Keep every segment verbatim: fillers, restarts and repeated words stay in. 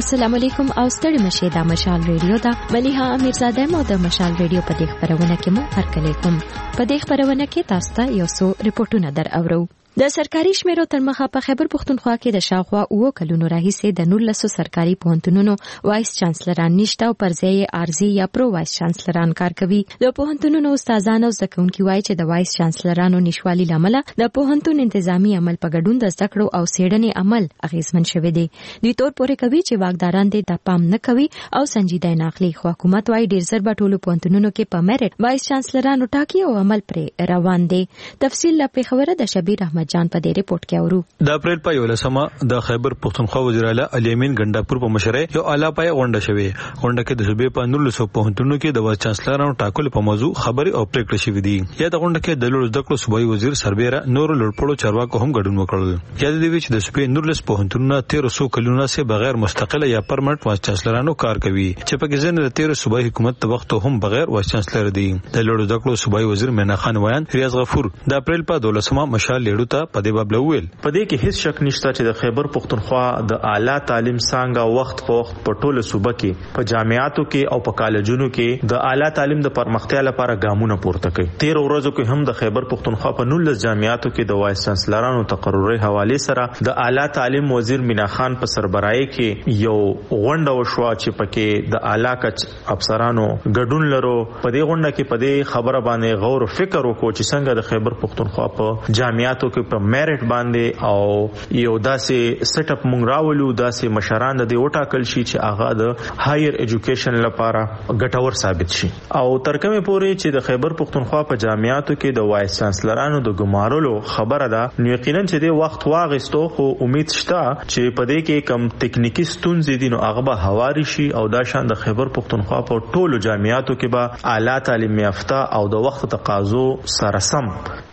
السلام علیکم او ستړي مشه د مشال ریډیو دا مليحه امیرزاده مو د مشال ریډیو په دې خبرونه کې مو هرکلی کوم. په دې خبرونه کې تاسو ته یو څو ریپورتونه در اورو. د سرکاري شمیرو تر مخه په خیبر پښتونخوا کې د شاوخوا اوه کلونو راهیسې د نولسو سرکاري پوهنتونونو وایس چانسلران نشته او پر ځای ارزي یا پرو وایس چانسلران کار کوي. د پوهنتونونو استادانو زده کوونکي وایي چې د وایس چانسلرانو نشوالي لامل د پوهنتون انتظامی عمل په ګډون د زده کړو او څېړنې عمل اغیزمن شوی دی. دوی تور پورې کوي چې واکداران دې د پام نه کوي او سنجیده نه اخلي. خو حکومت وايي ډیر زر به ټولو پوهنتونونو کې په میرټ وایس چانسلرانو ټاکي او عمل پرې روان دی. تفصیل لا په خبره د شبیر احمد جان په دې ریپورت کې اورو. د اپریل په یولسمه د خیبر پښتونخوا وزیر اعلی علي امین ګنداپور په مشرۍ یو اعلی پای غونډه شوې. غونډه کې د صوبې په نولسو پوهنتونونو کې د وایس چانسلرانو ټاکلو په موضوع خبري او پریکړې شوې دي. یا د غونډه کې د لوړ زده کړو صوبایي وزیر سربېره نور لوړپوړو چارواکو هم ګډون وکړل. یا د دې چې د صوبې نولس پوهنتونونو تیرو سو کلونو سه بغیر مستقله یا پرمنټ وایس چانسلرانو کار کوي چې په کې ځنه د تیرو صوبایي حکومت د وخت هم بغیر وایس چانسلر دي. د لوړ زده کړو صوبایي وزیر مینا خان ویان ریاض غفور د اپریل په دولسمه مشال لیډو ته په دې باب لویل. په دې کې هیڅ شک نشته چې د خیبر پښتونخوا د اعلی تعلیم څنګه وخت په وخت په ټوله صوبه کې په جامعاتو کې او په کالجونو کې د اعلی تعلیم د پرمختیا لپاره ګامونه پورته کوي. تیر ورځو کې هم د خیبر پښتونخوا په نولس جامعاتو کې د وایس چانسلرانو تقرري حواله سره د اعلی تعلیم وزیر مینا خان په سربراهي کې یو غونډه وشوه چې پکې د اعلی کچ افسرانو ګډون لرو. په دې غونډه کې په دې خبره باندې غور او فکر وکړو چې څنګه د خیبر پښتونخوا په جامعاتو کې په میرټ باندې او یو داسې سیټ اپ مونږ راولو داسې مشران د دې وټاکل شي چې هغه د هایر ایجوکیشن لپاره ګټور ثابت شي. او ترکمه پورې چې د خیبر پښتونخوا په جامعاتو کې د وایس چانسلرانو د ګمارلو خبره ده نو یقینا چې د وخت واغستو خو امید شته چې په دې کې کم ټکنیکی ستونزې دي نو هغه به هواري شي او دا شان د خیبر پښتونخوا په ټولو جامعاتو کې به اعلی تعلیم یافته او د وخت تقاضو سره سم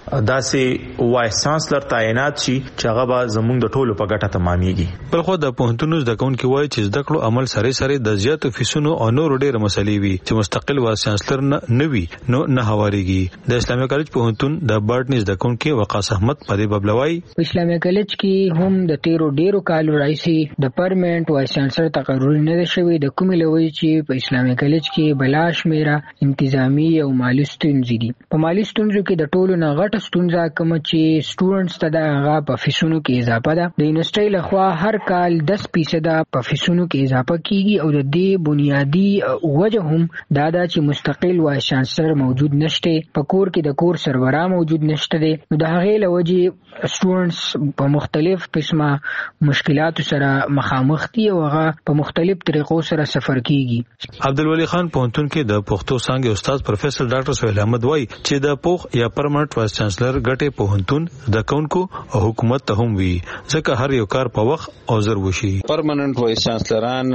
داسې وایس چانسلر تعینات شي چې هغه به زموږ د ټولو په ګټه تمامېږي. بل خو د پوهنتونونو زده کوونکي وایي چې زده کړو عمل سره سره د زیاتو فیسونو او نور ډېر مسلې وي چې مستقل وایس چانسلر نه وي نو نه هواريږي. د اسلامي کالج پوهنتون د باټنی زده کوونکي وقاص احمد په دې بابلوي په اسلامي کالج کې هم د تیرو ډیرو کالو راځي د پرمنټ وایس چانسلر تقرر نه شوی د کومې لوي چې په اسلامي کالج کې بلاش میرا انتظامی او مالی ستونزې دي. په مالی ستونزو کې د ټولو نه غټه ستونزه کوم چې سټوډنټس ته د هغه په فیسونو کې اضافه ده. د یونیورسيټي لخوا هر کال دس فیصد په فیسونو کې اضافه کیږي او د دې بنیادی وجه هم دا ده چې مستقل وایس چانسلر موجود نشته. په کور کې د کور سرورا موجود نشته دي. نو د هغه لوجه سټوډنټس په مختلف قسمه مشکلاتو سره مخامخ دي او هغه په مختلف طریقو سره سفر کیږي. عبدالولی خان پوهنتون کې د پښتو څانګې استاد پروفیسور ډاکټر سہیل احمد وایي چې د پوخ یا پرمنټ وایس چانسلر ګټه پوهنتون د کونکو او حکومت ته هم وي ځکه هر یو کار په وخت او زر وشي. پرمننت وایس چانسلران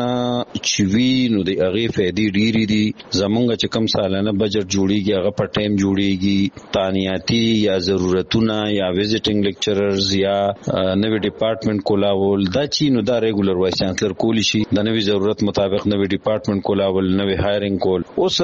چې وی نو د هغه فائدې ډېری دي. زمونږ چې کم سالانه بجټ جوړیږي هغه په ټایم جوړیږي. تانیاتی یا ضرورتونه یا وزټینګ لیکچررز یا نوې ډپارټمنټ کولاول دا چې نو دا ریګولر وایس چانسلر کولی شي د نوې ضرورت مطابق نوې ډپارټمنټ کولاول نوې هایرینګ کول.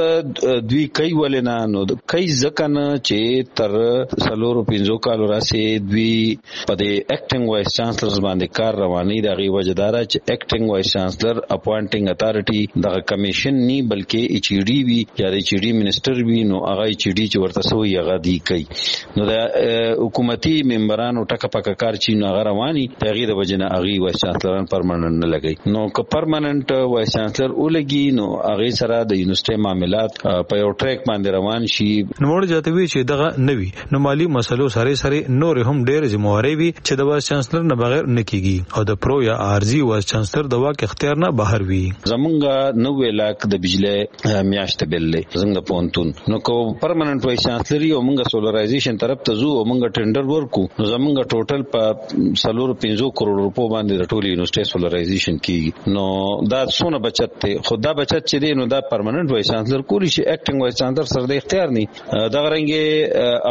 اوس دوی کوي ولنه نو کوي ځکه نه چې تر سلورو پنځو کالو راسي دوی په دې اکټینګ وایس چانسلرز باندې کار رواني د غي وجدارا چې اکټینګ وایس چانسلر اپوینټینګ اتارټي د کمیشن ني بلکې ایچ ډي وی یا د ایچ ډي منسٹر وی نو هغه ایچ ډي چې ورته سوی هغه دی کوي. نو د حکومتي ممبرانو ټکه پک کار چې نو هغه رواني تغیر د وجنه هغه وایس چانسلران پرمننت نه لګي. نو که پرمننت وایس چانسلر ولګي نو هغه سره د یونیورسيټي معاملات په یو ټریک باندې روان شي. نو موږ جاته وی چې دغه نوي نو مالی مسلو سره سره نور هم ډېر ذمہواری وي چې د وایس چانسلر نه بغیر نه کیږي او د پرو یا ارزي وایس چانسلر د واک اختیار نه بهر وي. زمونږ نو لاک د بجلی میاشت بل زمونږ پونتون نو کو پرمننت وایس چانسلر یو مونږ سولرایزیشن طرف ته زو او مونږ ټینډر ورکو نو زمونږ ټوټل په سلور پنځو کروڑ روپو باندې د ټولي یونیورسيټي سولرایزیشن کیږي. نو دا څونه بچت ته خدا بچت چې دی نو دا پرمننت وایس چانسلر کولی شي. اکټینګ وایس چانسلر سره د اختیار نه دا غرنګي اپاینټمنټ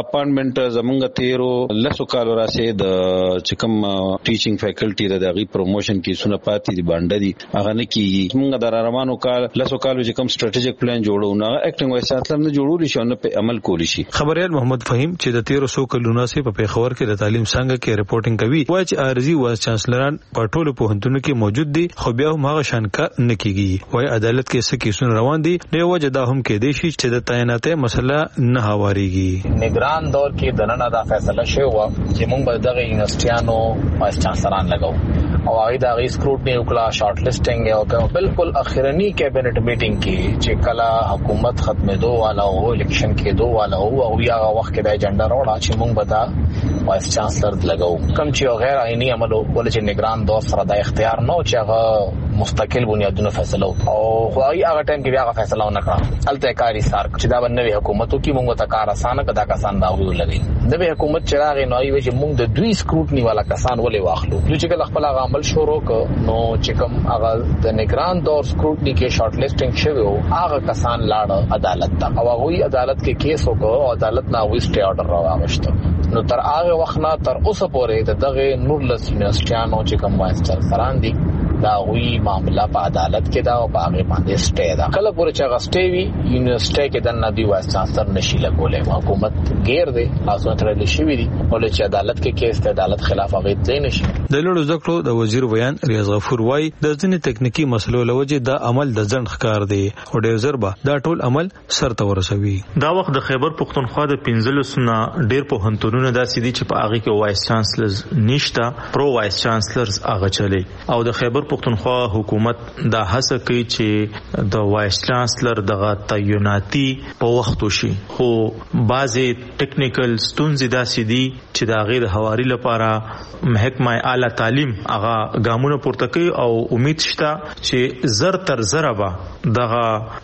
ډپارټمنټ زمونږ تیرو لسو کالو راسه د چکم ټیچینګ فیکلټي د دغه پروموشن کې سونه پاتې دي باندې دي هغه نه کیږي. موږ د رارمانو کال لسو کالو چې کوم سټریټیجیک پلان جوړو نه اکټینګ وایس چانسلر نه جوړول شي او په عمل کول شي. خبريال محمد فهیم چې د تیرو سو کلونو سه په پیښور کې د تعلیم څنګه کې رپورټینګ کوي وایي چې ارزي وایس چانسلران په ټولو پوهنتونونو کې موجود دي خو بیا هم هغه شان کار نه کیږي. وایي عدالت کې څه کیسونه روان دي نو وجه دا هم کې دي چې د تعیناتي مسله نه هواریږي. نگران دور کې دننه دا فیصله شوی و چې موږ به دغه یونیورسيټانو وایس چانسلران لګاو او هغه دا غي سکروټنی وکړه شارټ لیسټینګ او بالکل اخرنی کابینټ میټینګ کې چې کله حکومت ختمېدو والا او الیکشن کېدو والا او هغه وخت کې د ایجنډا راوړا چې موږ به دا وایس چانسلر لګاو کوم چې غیر عیني عمل ول چې نگران دور سره د اختیار نو چې هغه مستقل بنیادونو فیصله او خو هغه ټایم کې بیا هغه فیصله نه کړه الته کاری سار چې دا باندې حکومتو کې موږ ته کار اسانه کدا کسان دا ویل لګي د حکومت چراغ نه وي چې موږ د دوی سکروټنی والا کسان ولې واخلو چې کله خپل عمل شروع ک نو چې کوم هغه د نگران دور سکروټنی کې شارټ لیسټینګ شوی او هغه کسان لاړ عدالت ته او هغه عدالت کې کیس وکړ او عدالت نه وی سټي آرډر راوغشت. نو تر هغه وخت نه تر اوسه پورې دغه نورلس یونیورسيټانو چې کوم وایس چانسلران دي دا وی معاملہ په عدالت کې دا او په هغه باندې سټي دا کله پورې چې هغه سټي وی یونیورسيټي کې د ندی وایس چانسلر نشي لګولې حکومت غیر دی لاسونه ترلې شوی دي ولې چې عدالت کې کیس د عدالت خلاف هغه ځای نشي. د لوړو زده کړو د وزیر ویان ریاض غفور وای د ځینې تکنیکی مسلو لوجه دا عمل د ځند ښکار دی او ډیر زربا دا ټول عمل سرته ورسوي. دا وخت د خیبر پختونخوا د پنځلو سنه ډیر په هنتونونو داسې دي چې په هغه کې وایس چانسلرز نشته پرو وایس چانسلرز هغه چلی او د خیبر پختونخوا حکومت دا هڅه کوي چې د وایس چانسلر دغه تعیناتی په وخت وشي خو بعضی ټیکنیکل ستونزې داسې دي چې دا غیر حواري لپاره محکمه اعلی تعلیم هغه ګامونه پورته کوي او امید شته چې زر تر زر به دغه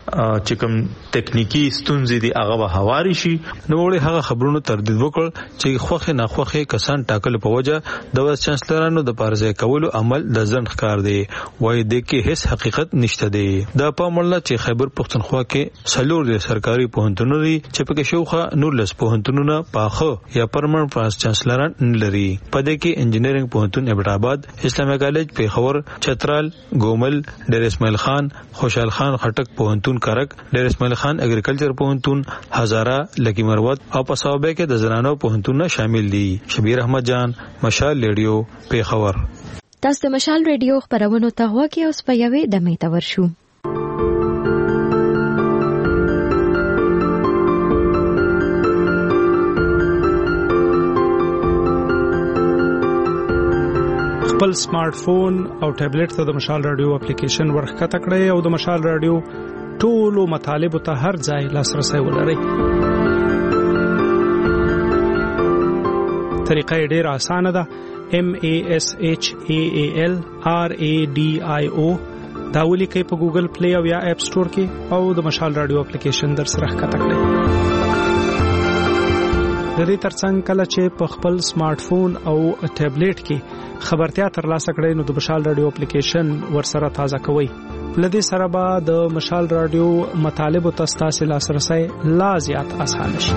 چې کوم ټیکنیکی ستونزې دي هغه به حواري شي. نو وړي هغه خبرونو تردید وکړ چې خوخه نه خوخه کسان ټاکل په وجه د وایس چانسلرانو د پارځای کولو عمل د ځند ښکار دی. وای د کې هیڅ حقیقت نشته دی. دا په مړه چې خیبر پختونخوا کې سلور د سرکاري پوهنتونونو دي چې په کې شوخه نورلس پوهنتونونه پاخه یا پرمنټ وایس چانسلران لري. په دې کې انجینرینګ پوهنتون ابټاباد، اسلامي کالج پیښور، چترال، ګومل، ډیر اسماعیل خان، خوشحال خان خټک پوهنتون کرک، ډیر اسماعیل خان اګریکلچر پوهنتون، هزاره، لکی مروت او په صوبه کې د زنانو پوهنتونونه شامل دي. شبیر احمد جان، مشال ریډیو، پیښور. تاسو د مشال ریډیو خبرونو ته وګورئ او په یوې د میته ورشو. خپل سمارټ فون او ټابلیټ ته د مشال رادیو اپلیکیشن ورخکته کړئ او د مشال رادیو ټولو مطالب ته هر ځای لاسرسي ولرئ. طریقه ډیره اسانه ده. M A S H A A L R A D I O دا ولیکئ په ګوګل پلی او یا اپ سٹور کې او د مشال رادیو اپلیکیشن در سره ښکته کړئ. د دې ترڅنګ کله چې په خپل سمارټ فون او ټابلیټ کې خبرتیا ترلاسه کړئ نو د مشال رادیو اپلیکیشن ورسره تازه کوئ. لدې سره به د مشال رادیو مطالب او تاسو لاسرسي لا زیات آسان شي.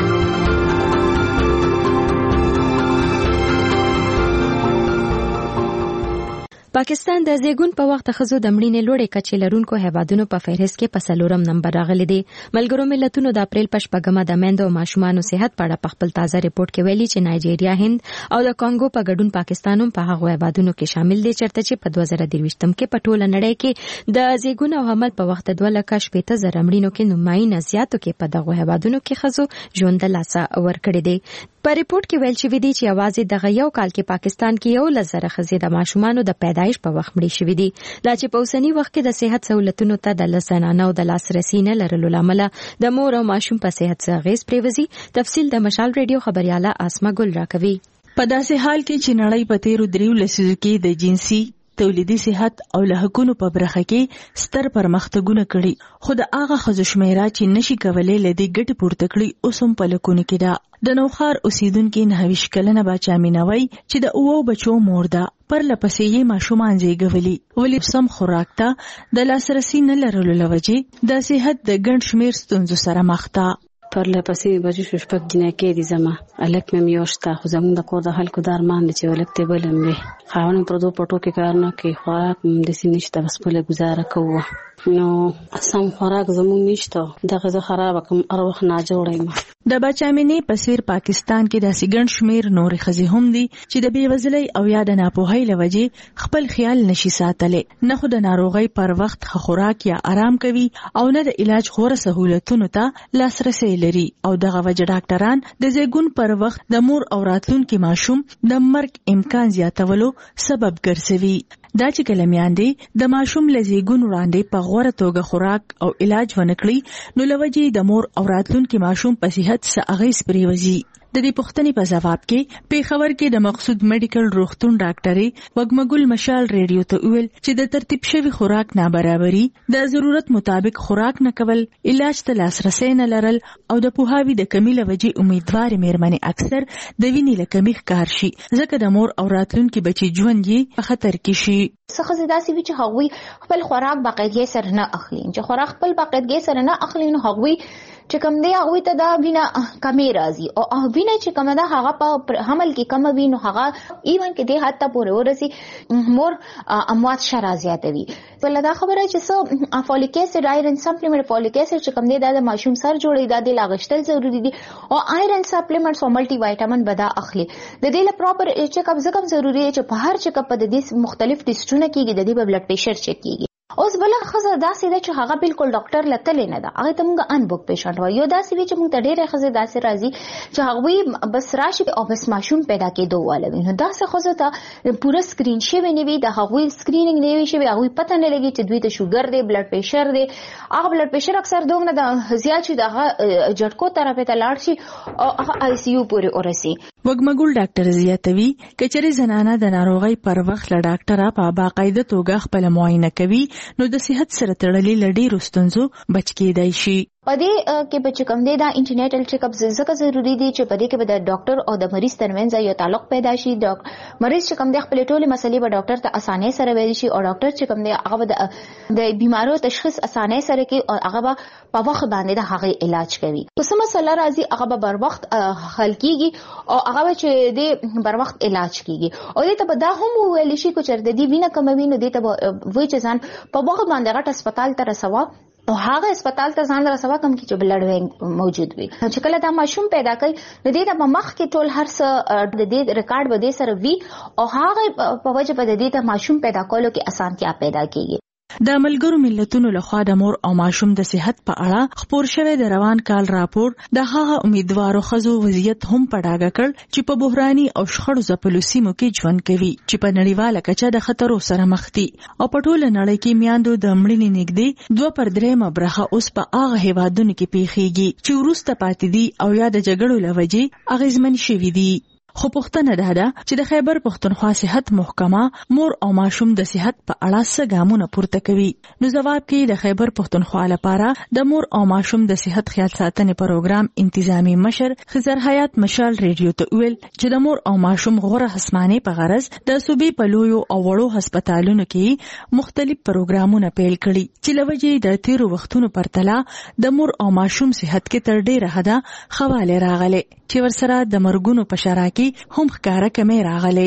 پاکستان د زیګون په وخت خزو د مړینې لوړې کچې لرونکو هیوادونو په فهرست کې په څلورم نمبر راغلي دي. ملګرو ملتونو د اپریل په شپږمه د میندو او ماشومانو صحت په اړه په خپل تازه ریپورت کې ویلي چې نایجیریا، هند او د کانګو په ګډون پاکستان هم په هغو هیوادونو کې شامل دي چېرته چې په دوه زره درویشتم کې په ټوله نړۍ کې د زیګون او حمل په وخت دوه لکه شپېته زره مړینو کې نمایي زیاتو کې په دغو هیوادونو کې خزو ژوند له لاسه ورکړي دي. په ریپورت کې ویل شوی دی چې یوازې دغه یو کال کې پاکستان کې یو لزر خزې د ماشومانو د پیدایش په وخت مړي شوی دي. دا چې په اوسنی وخت کې د صحت سہولتونو ته د لسنانه او د لاسرسي نه لرلو لامل د مور او ماشوم په صحت څخه غیز پریوزي. تفصیل د مشال ریډیو خبرياله اسما ګل راکوي. په داسې حال کې چې نړۍ په تیرو دریو لسیزو کې د جنسي تولیدي صحت او له حقوقو په برخه کې ستر پرمختګونه کړي، خو د هغه ښځو شمیره چې نشي کولای له دې ګټې پورته کړي اوس هم په لکونو کې ده. د نوښار اوسیدونکو نه ویش کلنه بچا مینوي چې د اوو بچو مور ده، پر لپسې یې ماشومان زیږولي، ولې سم خوراک ته د لاسرسي نه لرلو لوجې د صحت د ګڼ شمیر ستونزو سره مخ ده. پر لپسې بجو شپږ جنکې دي زما الک مې میوشتا خو زموږ د کور د خلکو د ارمان دي چې ولک ته بلم وي خاون پر دوه پټو کې کار نه کوي خوراک د سینشته بس په گزاره کوو نو سم خوراک زموږ نشته دغه زه خراب کوم اروخ نه جوړایم. د بچامینې په سیر پاکستان کې د سیګن شمیر نورې خزي هم دي چې د بیوزلۍ او یا د ناپوهۍ لوجې خپل خیال نشي ساتلې نه خو د ناروغۍ پر وخت خوراک یا آرام کوي او نه د علاج غوره سہولتونو ته لاسرسي لري او دغه وجه ډاکټران د زیګون پر وخت د مور او راتلونکي ماشوم د مرګ امکان زیاتولو سبب ګرځوي. دا چې کله میاندې د ماشوم لزیګون وړاندې په غوره توګه خوراک او علاج ونکړي نو لوجې د مور او راتلونکي ماشوم په صحت څه اغیز پریوزي. د دې پوښتنې په جواب کې پیښور کې د مقصود میډیکل روغتون ډاکټرې وګمګل مشال ریډیو ته ویل چې د ترتیب شوی خوراک نابرابري د ضرورت مطابق خوراک نه کول علاج ته لاسرسي نه لرل او د پوهاوي د کمی لوجې امیدوار مېرمنې اکثر د وینې له کمی ښکار شي ځکه د مور او راتلونکي بچي ژوند یې په خطر کې شي. څخه زداسي وی چې هغوی خپل خوراک باقاعدګۍ سره نه اخلي چې خوراک خپل باقاعدګۍ سره نه اخلي نو هغوی چې کوم دی هغوی ته دا وینه کمی راځي او وینه چې کوم ده هغه په حمل کې کم وي نو هغه ایون کې دی حتی پورې ورسي مور اموات شرا زیاتوي. بل دا خبره چې سو فولیک اسید آیرن سپلیمنٹ فولیک اسید چې کوم دی دا د ماشوم سر جوړي دا د لاغشتل ضروری دي او آیرن سپلیمنټس او ملټي وایټامین بدا اخلي د دې لپاره پراپر چیک اپ زکم ضروری دی چې په هر چیک اپ د دې مختلف ټیسټونه کیږي د دې په بلډ پریشر چیک کیږي. اوس بل خزه داسې ده چې هغه بالکل ډاکټر لته نه ده هغه ته موږ ان بوک پیشنټ وایو یو داسې وی چې موږ ته ډېر خزه داسې راځي چې هغه بس راشي او بس ماشوم پیدا کېدو والوي نو داسې خزه ته پوره سکرین شوی نه وي د هغه سکرینینګ نه وي شوی هغه پته نه لګي چې دوی ته شوګر دی بلډ پریشر دی هغه بلډ پریشر اکثر دوه نه د زیات شي دغه جټکو طرف ته لاړ شي او هغه آی سی یو پورې ورسي. وګمګل ډاکټر زیاتوي کچري زنانه د ناروغي پر وخت له ډاکټره په باقاعده توګه خپل معاینه کوي نو د صحت سره تړلې لډي رستنزو بچ کېدای شي. پدې کې بچ کم دی دا انټینیټل چیک اپ زکه ضروری دی چې پدې کې به د ډاکټر او د مریض ترمنځ یو تعلق پیدا شي. مریض چې کم دی خپل ټولې مسلې به ډاکټر ته اسانه سره ویل شي او ډاکټر چې کم دی هغه د بیمارو تشخیص اسانه سره کوي او هغه به په وخت باندې د هغه علاج کوي. په سم مسله راځي هغه به بر وخت حل کیږي او هغه چې د بر وخت علاج کیږي او دې ته به دا هم ویل شي چې د دې وینه کموي نو دې ته وایي چې ځان په وخت باندې غټ هسپتال ته رسوا او هغه هسپتال ته ځان رسوا کوم چې بلډ بینک موجود وي چې کله دا ماشوم پیدا کوي نو دې ته مخ کې ټول هر څه د دې ریکارډ به دې سره وي او هغه په وجه په دې ته ماشوم پیدا کولو کې اسانتیا پیدا کیږي. د ملګرو ملتونو لخوا د مور او ماشوم د صحت په اړه خبر شوی د روان کال راپور د هغه امیدوارو خزو وضعیت هم پډاګه کړ چې په بحراني او شخړو ځپلو سیمو کې ژوند کوي چې په نړیواله کچه د خطرو سره مخ دي او په ټوله نړۍ کې میاندو د مړینې نږدې دوه پر درېمه برخه اوس په هغه هیوادونو کې پیښیږي چې وروسته پاتې دي او یا د جګړو له وجې اغیزمن شوي دي. خو پوښتنه ده ده چې د خیبر پښتونخوا صحت محکمه مور او ماشوم د صحت په اړه څه ګامونه پورته کوي. نو جواب کې د خیبر پښتونخوا لپاره د مور او ماشوم د صحت خیال ساتنې پروګرام انتظامی مشر خضر حیات مشال ریډیو ته ویل چې د مور او ماشوم غوره هسمانې په غرض د صوبې په لویو او وړو هسپتالونو کې مختلف پروګرامونه پیل کړي چې لوجې د تیرو وختونو پرتله د مور او ماشوم صحت کې تر ډیره حده خواله راغله چې ورسره د مرګونو په شرا کې هم ښکارا کمې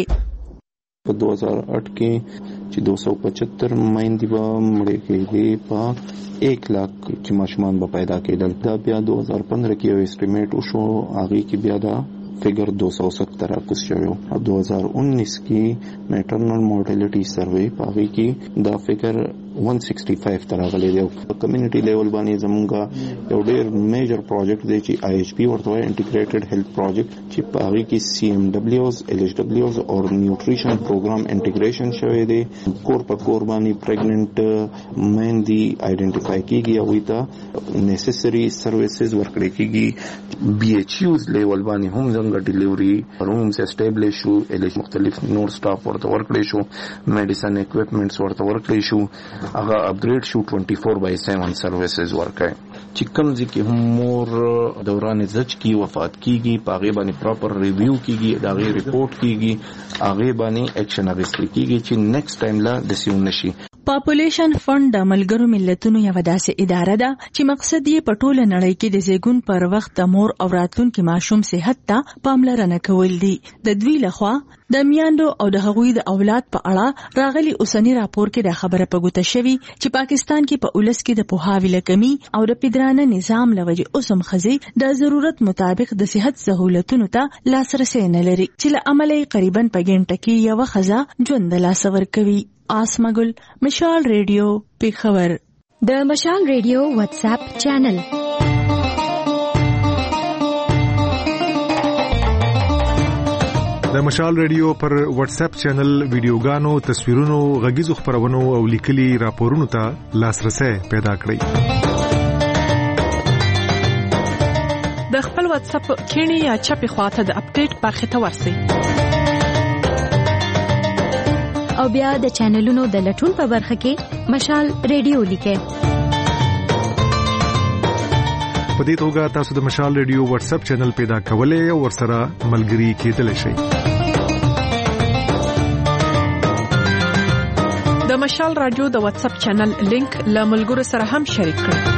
راغلې. په دو ہزار آٹھ کې چې دو سو پچہتر مایندې به مړې کېدې په ایک لاک چې ماشومان به پیدا کېدل. دا بیا دو ہزار پندرہ کې یو اسټیمیټ وشو هغې کې بیا دا فگر دو سو ستر راکوز شوی او دو ہزار انیس کې میټرنل مورټیلیټي سروې په هغې کې دا فگر ون سکسٹی فائیو ته راغلی دی. کمیونټي لیول باندې زمونږ یو ډېر میجر پروجیکټ دی چې آی ایچ پی ورته وایي انټیګریټډ هیلث پروجیکټ چې په هغې کې سی ایم ډبلیوز ایل ایچ ډبلیوز او نیوټریشن پروګرام انټیګریشن شوی دی. کور په کور باندې پریګننټ میندې آئیډینټیفای کیږي هغوی ته نیسسري سروسز ورکړی کیږي. بی ایچ یوز لیول باندې هم زموږ ډیلیوري رومز اسټیبلیش شو ایل ایچ مختلف نور سټاف ورته ورکړی شو میډیسن اکوپمنټس ورته ورکړی شو هغه اپګریډ شو ټوئنټي فور بای سیون سروسز ورکړي چې کوم ځکه هم مور دوران زچ کی وفات کیږي په هغه باندې پراپر ریویو کیږي دا غي ریپورت کیږي هغه باندې اکشن اخیستل کیږي چې نیکسټ ټایم لا د سیون نشي. پاپولیشن فند د ملګرو ملتونو یو داسې اداره ده چې مقصد یې په ټوله نړۍ کې د زیږون پر وخت د مور او راتلونکي ماشوم صحت ته پاملرنه کول دي. د دوی لخوا د میاندو او د هغوی د اولاد په اړه راغلي اوسنی راپور کې د خبره په ګوته شوی چې پاکستان کې په اولس کې د پوهاوي لکمي او د پدرانه نظام لوجه اوسم خزي د ضرورت مطابق د صحت سہولتونو ته لاسرسي نه لري چې له عملي قریبا په ګڼټه کې یو خزه ژوند لاسور کوي. آسمګل مشال ریډیو پیښور. د مشال ریډیو واتس اپ چینل د مشال ریډیو پر واتس اپ چینل ویډیوګانو، تصویرونو، غږیزو خبرونو او لیکلي راپورونو ته لاسرسي پیدا کړئ. د خپل واتس اپ کینی یا چپی خواته د اپډیټ برخه ته ورسئ او بیا د چینلونو د لټون په برخه کې مشال ریډیو لیکئ. په دې توګه تاسو د مشال ریډیو واتس اپ چینل پیدا کولای او ورسره ملګري کېدلی شئ. د مشال رادیو د واتس اپ چینل لینک له ملګرو سره هم شریک کړئ.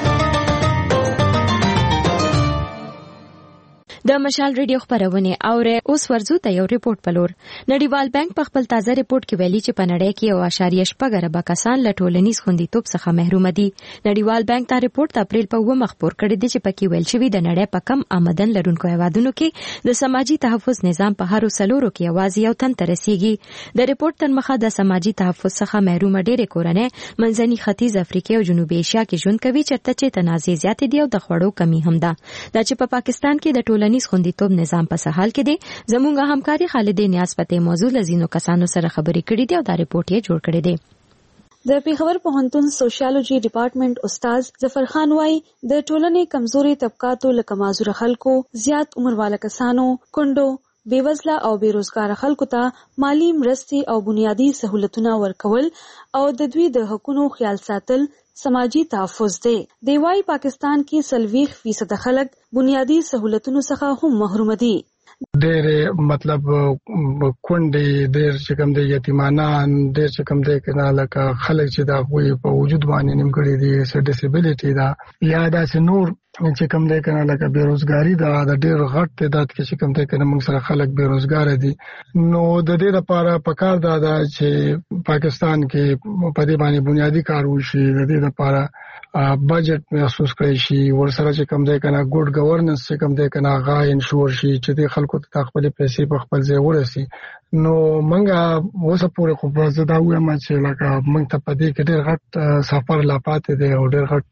د مشال ریډیو خبرونه اوره اوس ورزو ته یو ریپورت پلور. نړیوال بانک په خپل تازه ریپورت کې ویلي چې په نړۍ کې یو اشاریه شپږ اربه کسان له ټولنیز خوندیتوب څخه محروم دي. نړیوال بانک دا ریپورت اپریل په اووه مخ خپور کړی دی چې پکې ویل شوی د نړۍ په کم آمدن لرونکو هیوادونو کې د سماجی تحفظ نظام په هر سلورو کې یوازې یو تن ته رسیږي. د ریپورت تر مخه د سماجی تحفظ څخه محروم ډېرې کورنۍ منځني ختیځ افریقا او جنوبي ایشیا کې ژوند کوي چېرته چې تنازع زیات دي او د خوړو کمی هم ده. دا چې په پا پاکستان کې د ټولنیز خوندیتوب نظام په سهال کې دي. زموږ همکاري خالد نیاز پته موضوع لزینو کسانو سره خبرې کړې دي او دا ریپورت یې جوړ کړی دی. د پیښور پوهنتون سوشیالوجي ډپارټمنټ استاد ظفر خان وايي د ټولنې کمزوري طبقاتو لکه معذور خلکو، زیات عمر والا کسانو، کندو، بیوزله او بیروزګار خلکو ته مالی مرستې او بنیادی سہولتونه ورکول او د دوی د حقوقو خیال ساتل سماجی تحفظ دی. دی وايي پاکستان کې سلويخ فیصد خلک بنیادی سہولتونو څخه هم محروم دي. ډېر مطلب کونډې، ډېر چې کوم دي یتیمانان، ډېر چې کوم دي کنه لکه خلک چې دا کوی په وجود باندې نیمګړي دي، س ډیسیبিলিټي دا یا دا نور چې کوم دي کنه لکه بیروزګاری دا د ډېر غټ تعداد کې چې کوم دي کنه موږ سره خلک بیروزګار دي. نو د دې لپاره پکار دا دا چې پاکستان کې په دې باندې بنیادی کار وشي، د دې لپاره بجټ محسوس کړی شي، ورسره چې کوم دی کنه ګډ گورننس چې کوم دی کنه غا انشور شي چې د خلکو ته خپل پیسې په خپل ځای ورسي. نو منګه اوسه پورې خو په زدا وایم چې لکه موږ ته په دې کې ډېر غټ سفر لا پاتې دی او ډېر غټ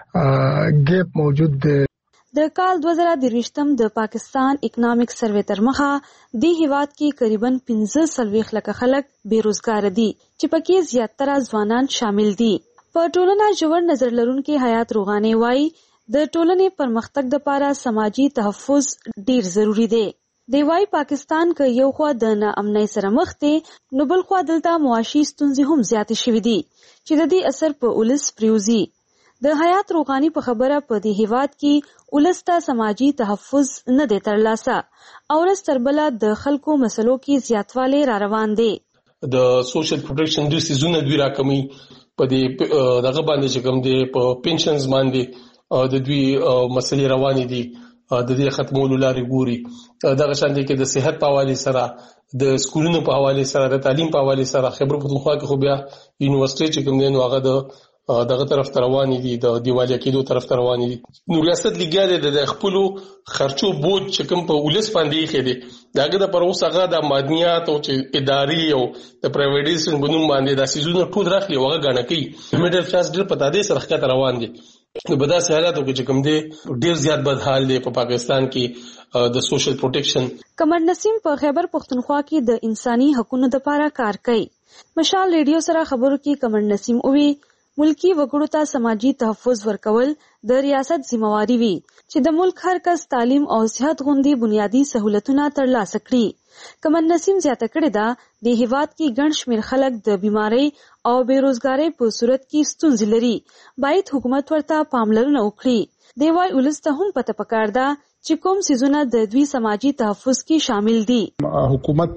ګیپ موجود دی. د کال دوه زره درویشتم د پاکستان اکنامک سروې تر مخه دی هیواد کې تقریبا پنځه سلويخ لک خلک بیروزګار دي چې پکې زیاتره ځوانان شامل دي. په ټولنه جوړ نظر لرونکي حیات روغاني وايي د ټولنې پرمختګ لپاره سماجی تحفظ ډیر ضروری دی. دی وايي پاکستان کې یو خوا د ناامنۍ سره مخ دی، نو بل خوا دلته معاشي ستونزې هم زیاتې شوې دي چې د دې اثر په ولس پریوزي. د حیات روغاني په خبره په دې هیواد کې ولسته سماجی تحفظ نه دی ترلاسه او رستربله د خلکو مسلو کې زیاتوالی را روان دی. د سوشل پروټیکشن د سيزونه دوی راکمي په دې دغه باندې چې کوم دی په پنشنز باندې د دوی مسلې روانې دي، د دې ختمولو لارې ګوري. دغه شان دي کې د صحت په حواله سره، د سکولونو په حواله سره، د تعلیم په حواله سره خبر پښتونخوا کې خو بیا یونیورسيټي چې کوم دی نو هغه د دغه طرف ته روانې دي، د دیوالیا کېدو طرف ته روانې دي. نو ریاست لګیا دی د خپل خرچو بوج چې کوم په ولس باندې یې خېده داګه د پر اوس هغه د مادنیات او چې اداري او د پرایویټایزیشن بنوم باندې د سيزونو ټول راخلي وغه غاڼه کوي. میډل کلاس ډېر پتا دي سره ښکته روان دي. نو په داسې حالاتو کې چې کوم دی ډېر زیات بد حال دی په پاکستان کې د سوشل پروټیکشن. قمر نسیم په خیبر پختونخوا کې د انساني حقوقو لپاره کار کوي. مشال ریډیو سره خبرو کې قمر نسیم اووي ملکی وګړو ته سماجی تحفظ ورکول د ریاست ذمہواری وي چې د ملک هر کس تعلیم او صحت غوندي بنیادی سہولتونه ترلاسه کړي. قمر نسیم زیاته کړې ده د هیواد کې ګڼ شمېر خلک د بیماری او بیروزګاری په صورت کې ستونزې لري، باید حکومت ورته پاملرنه وکړي. دی وای ولسته هم پته پکار ده چې کوم سيزونه د دوی سماجی تحفظ کې شامل دي. حکومت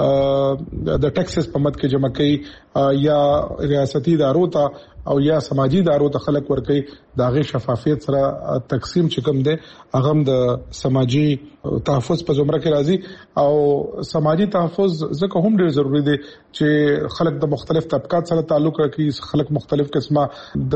د ټیکسز په مد کې جمع کوي یا ریاستي ادارو ته او یا سماجی ادارو ته خلک ورکوي داغه شفافیت سره تقسیم چې کوم دی هغه د سماجی تحفظ په زمره کې راځي او سماجی تحفظ ځکه هم ډیر ضروری دی چې خلک د مختلف طبقات سره تعلق لري خلک مختلف قسمه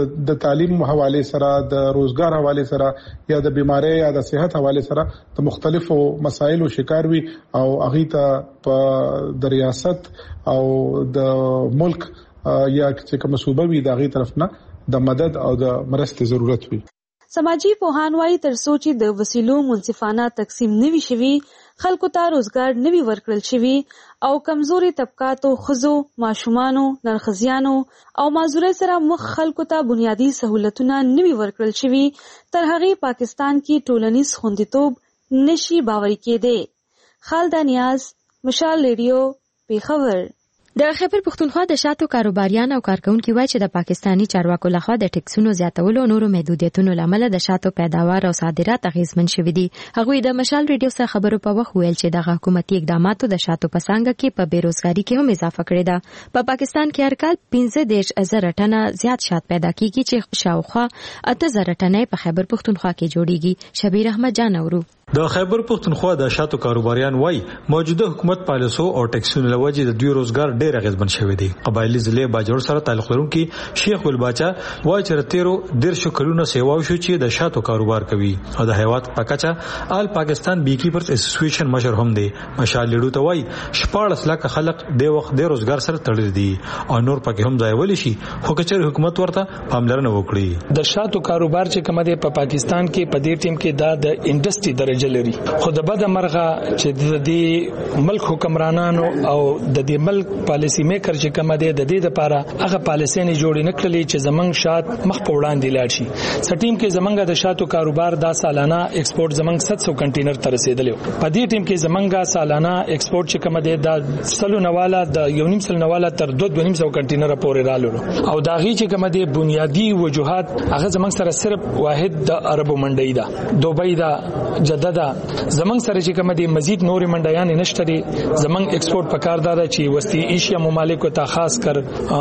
د تعلیم حواله سره د روزګار حواله سره یا د بیماری یا د صحت حواله سره د مختلفو مسایلو شکار وي او هغه ته په د ریاست او د ملک یا چې کوم صوبه وي دغه طرف نه د مدد او د مرستې ضرورت وي. سماجی پوهان وايي تر څو چې د وسیلو منصفانه تقسیم نوي شوي خلکو ته روزګار نوي ورکړل شوي او کمزوري طبقاتو خزو ماشومانو نرخزیانو او معذوري سره مخ خلکو ته بنیادی سہولتونه نوي ورکړل شوي تر هغه پاکستان کې ټولنیز خوندیتوب نشي باوري کېده. خالد نیاز مشال ریډیو پیښور. د خیبر پښتونخوا د شاتو کاروباریان او کارکونکو وایي چې د پاکستانی چارواکو لخوا د ټیکسونو زیاتولو نورو محدودیتونو لامل د شاتو پیداوار او صادرات اغیزمن شوي دي. هغوی د مشال ریډیو سره خبرو په وخت ویل چې د حکومتي اقداماتو د شاتو په څنګه کې په بیروزګاری کې هم اضافه کړې ده. په پاکستان کې هر کال پنځه دېرش زره ټنه زیات شات پیدا کیږي چې شاوخوا اته زره ټنه په خیبر پښتونخوا کې جوړیږي. شبیر احمد جان اورو د خیبر پښتونخوا د شاتو کاروباریان وای موجوده حکومت پالیسو او ټیکسونو لوجې د دوی روزګار ډېر اغیزمن شوی دی. قبایلی ضلع باجوړ سره تعلق لرونکي شیخ ګلباچا وای چې تیرو ډېر شو کلونه سیواو شو چې د شاتو کاروبار کوي او د حیوانات پکچا آل پاکستان بی کیپرز اسوسییشن مشر هم دی. مشال لیډو ته وای شپږ لک خلک د وخت د روزګار سره تړل دي او نور پکې هم ځایول شي خو کچر حکومت ورته پاملرنه وکړي. د شاتو کاروبار چې کومه دی په پاکستان کې په دې ټیم کې دا د انډستری درجه لري خو د بده مرغه چې د دې ملک حکمرانانو او د دې ملک پالیسی میکر چې کوم دی د دې لپاره هغه پالیسي نه جوړې نکړلې چې زمنګ شات مخ په وړاندې لاړ شي. سټیم کې زمنګ د شاتو کاروبار دا سالانه ایکسپورت زمنګ سات سو کنټینر ته رسیدلی په دې ټیم کې زمنګ سالانه ایکسپورت چې کوم دی د سلو نواله د یو نیم سل نواله تر دوه دوه نیم سو کنټینر پورې رالو او دا غي چې کوم دی بنیادی وجوهات هغه زمنګ سره صرف واحد د عربو منډي ده دوبۍ ده جده ده زمنګ سره چې کوم دي مزید نور منډیان نشته دي. زمنګ ایکسپورت پکاردار چې وسطی ایشیا ممالک ته خاص کر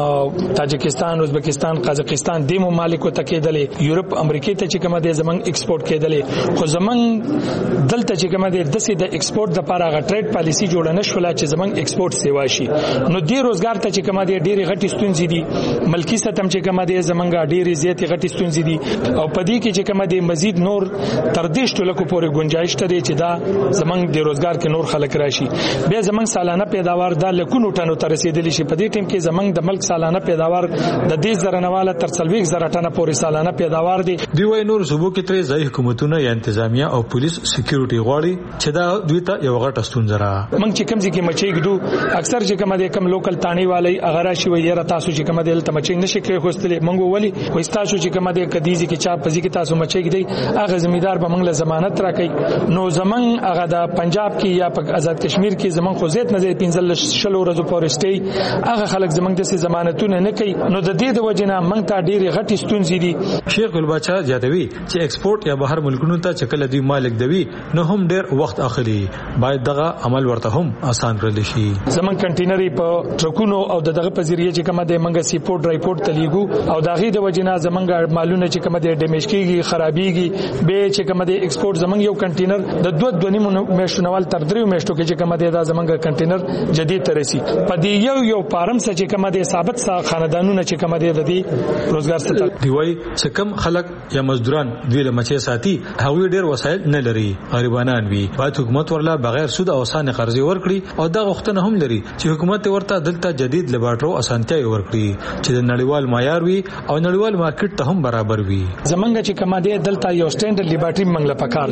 تاجکستان ازبکستان قزاقستان د ممالک ته کېدلې یورپ امریکا ته چې کوم دي زمنګ ایکسپورت کېدلې خو زمنګ دلته چې کوم دي د سې د ایکسپورت د لپاره غ ټریډ پالیسی جوړه نشوله چې زمنګ ایکسپورت سیوا شي نو د روزګار ته چې کوم دي ډېری غټي ستونزې دي ملکی ستم چې کوم دي زمنګ ډېری زیاتې غټي ستونزې دي او پدې کې چې کوم دي مزید نور تر دې شتلکو پورې گنجائش ته چې دا زمنګ د روزګار کې نور خلک راشي. بیا زمنګ سالانه پیداوار د لکونو ټنو تر رسیدلی شي په دې ټیم کې زمنګ د ملک سالانه پیداوار د دې زره نواله تر څلويخ زره ټنه پورې سالانه پیداوار دی. دی وای نور صوبو کې ترې ځای حکومتونه یا انتظامیه او پولیس سکیورټي غواړي چې دا دوی ته یو غټه ستونزه را موږ چې کوم ځکه مچې ګډو اکثر چې کوم د کوم لوکل تانی والی اگر راشي وي را تاسو چې کوم د مچې نشي کوي خوستلې موږ ولي وای تاسو چې کوم د کديزي کې چا پزي کې تاسو مچې ګډي هغه زمیدار به موږ له ضمانت راکړي نو زمنګ هغه د پنجاب کې یا په آزاد کشمیر کې زمنګ خو زیات نه پنځل شلو ورځې پورسټي هغه خلک زمنګ د ضمانتونه نه کوي نو د دې د وجنه موږ ته ډېری غټي ستونزې دي. شیخ ګلباچا زیاتوي چې ایکسپورت یا بهر ملکونو ته چکل دی مالک دوی نو هم ډېر وخت اخلي باید دغه عمل ورته هم آسان کړل شي. زمنګ کنټینري په ټرکونو او دغه په ذریعہ چې کومه د منګ سیپورت ډرایپورت تلیګو او دغه د وجنه زمنګ مالونه چې کومه د ډیمیج کیږي خرابيږي به چې کومه د ایکسپورت زمنګ یو کنټینر د دوه دوه نیمو میشتونوال تر دریو میشتو کې چې کومه د زمنګ کنټینر جدید ترسي په دې یو یو پارم څخه چې کومه د ثابت سا خاندانونه چې کومه د دې روزګار ستل دی وای چې کم خلک یا مزدوران دوی له مچې ساتي هغوی ډېر وسایل نه لري غریبانان وي باید حکومت ورلا بغیر سود او اسانه قرضې ورکړي او دا غوښتنه هم لري چې حکومت ورته دلته جدید لیبارټرو اسانتیا ورکړي چې د نړیوال معیار وي او نړیوال مارکیټ ته هم برابر وي. زمنګ چې کومه د دلته یو سټانډرډ لیبارټری منګله پکار ده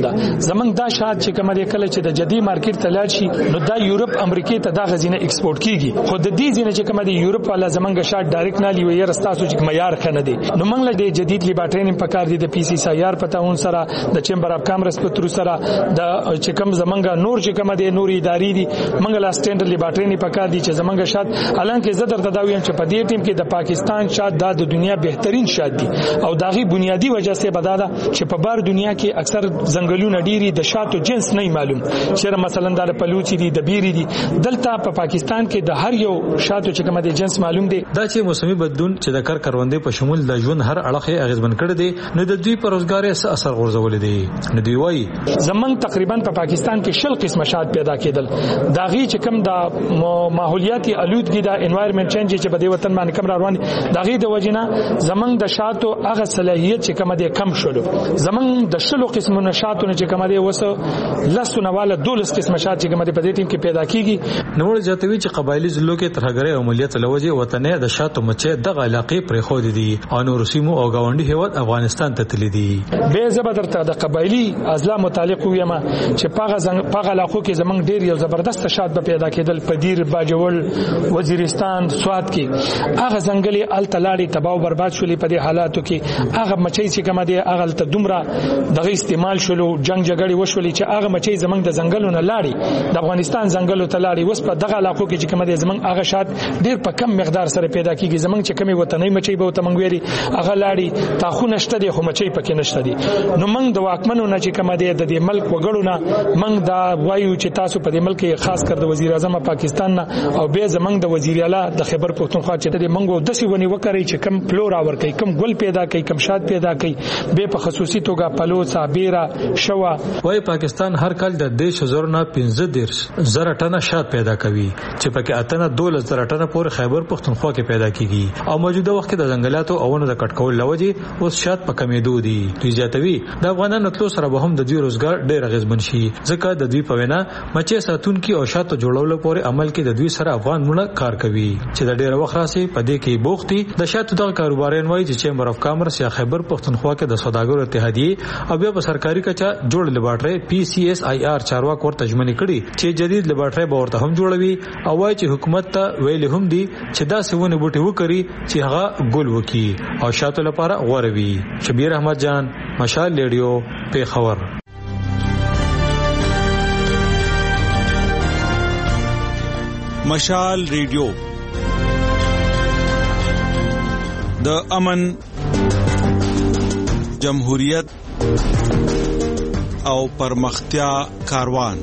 زمنګ دا شات چې کومه د کله چې د جدي مارکیټ ته لاړ شي نو دا یورپ امریکا ته دا غزینه ایکسپورټ کیږي خو د دې ځینې چې کومه د یورپ والا زمنګ شات ډایرکټ نه لیوي رستاسو چې معیار کنه دي نو موږ له جدید لیبارټرین په کار دي د پی سی سی آر په تاون سره د چیمبر اف کامرس په تر سره د چې کوم زمنګ نور چې کومه د نوري ادارې دي موږ لا سټینډرډ لیبارټرین په کار دي چې زمنګ شات الانکه زه درته دا وایم چې په دې ټیم کې د پاکستان شات د دنیا بهترین شات دي او داغي بنیادی وجہ سے بداده چې په بار دنیا کې اکثر ځنګلونه ډيري د شاتو جنس نه معلوم چې مثلا د پلوچي دي د بیري دي دلته په پاکستان کې د هر یو شاتو چې کومه د جنس معلوم دي دا چې موسمي بدلون چې د کار کروندې په شمول د ژوند هر اړخ اغیزمن کړي دي نو د دوی پر روزګار یې اثر غورځول دي نو دوی وایي زمنګ تقریبا په پاکستان کې شل قسم شات پیدا کېدل داغي چې کوم د ماحولیاتي آلودګي د انوایرنمنت چینج چې په دې وطن باندې کم روان داغي د وجنه زمنګ د شاتو هغه صلاحیت چې کوم د کم شلو زمنګ د شلو قسمونو شاتو چې کوم د وسو لسونه والا دولس قسم شات چې کوم د په دې ټیم کې پیدا کیږي نو ځاتوي چې قبایلی ضلعو کې ترهګري عملیات لوجه وطن د شاتو مچې د علاقې پرې خو دي او نور سیمو او گاونډي هیواد افغانستان ته تللی دي به زبردرته د قبایلی ازلا متعلق ویم چې پاغه زنګ پاغه علاقو کې زمنګ ډیر یو زبردست شات به پیدا کېدل پدیر باجول وزیرستان سواد کې هغه ځنګلي ال تلاړي تباہ برباد شولې په دې حالاتو کې هغه مچې چې کوم دي هغه ته دومره دغه استعمال شولو جنگ جګړې وشولې چې هغه مچې زمنګ د ځنګلونو لاړي د افغانستان ځنګلو تلاړي وس په دغه علاقو کې چې کوم دي زمنګ هغه شات ډیر په کم مقدار سره پیدا کیږي زمنګ چې کمی وطني مچې به وته منګويري هغه لاړي تاخو نشته دي خو مچې پکې نشته دي نو موږ د واکمنو نه چې کوم دي د دې ملک وګړو نه موږ دا وایو چې تاسو په دې ملک خاص کر د وزیر اعظم پاکستان نه او به زمنګ د وزیر اعلی د خیبر پختونخوا چې د منګو د سی ونی وکړي چې کم فلورا ور کوي کم ګل پیدا کوي کم شات پیدا کوي به په خصوصي توګه پلو صابیرا شوا وای پاکستان هر کال د دیش زر نه پنځه دیرش زره ټنه شات پیدا کوي چې پکې اتنه دولس زره ټنه پورې خیبر پختونخوا کې پیدا کیږي او موجوده وخت کې د ځنګلاتو او ونو د کټکول لوجه اوس شات په کمیدو دي دوی زیاتوي د افغانانو تلو سره به هم د دوی روزګار ډیر اغیزمن شي ځکه د دوی په وینا مچې ساتونکو او شاتو جوړولو پورې عمل کې د دوی سره افغان مونږ کار کوي چې د ډیر وخت راسي په دې کې بوختي د شاتو د کاروبارین وایي چې چیمبر اف کامرس یا خیبر پختونخوا کې د سوداګرو اتحادیه او بیا په سرکاري کچا جوړ لیبارټري پی سی ایس آی آر چارواک ورته ژمنې کړي چې جدید لیبارټري به ورته هم جوړوي او وایي چې حکومت ته ویل هم دي چې دا سونه بوټي وکړي چې هغه ګل وکي او شاتو لپاره غوړوي شبیر احمد جان مشال ریډیو په خبر مشال ریډیو د امن جمهوریت او پرمختیا کاروان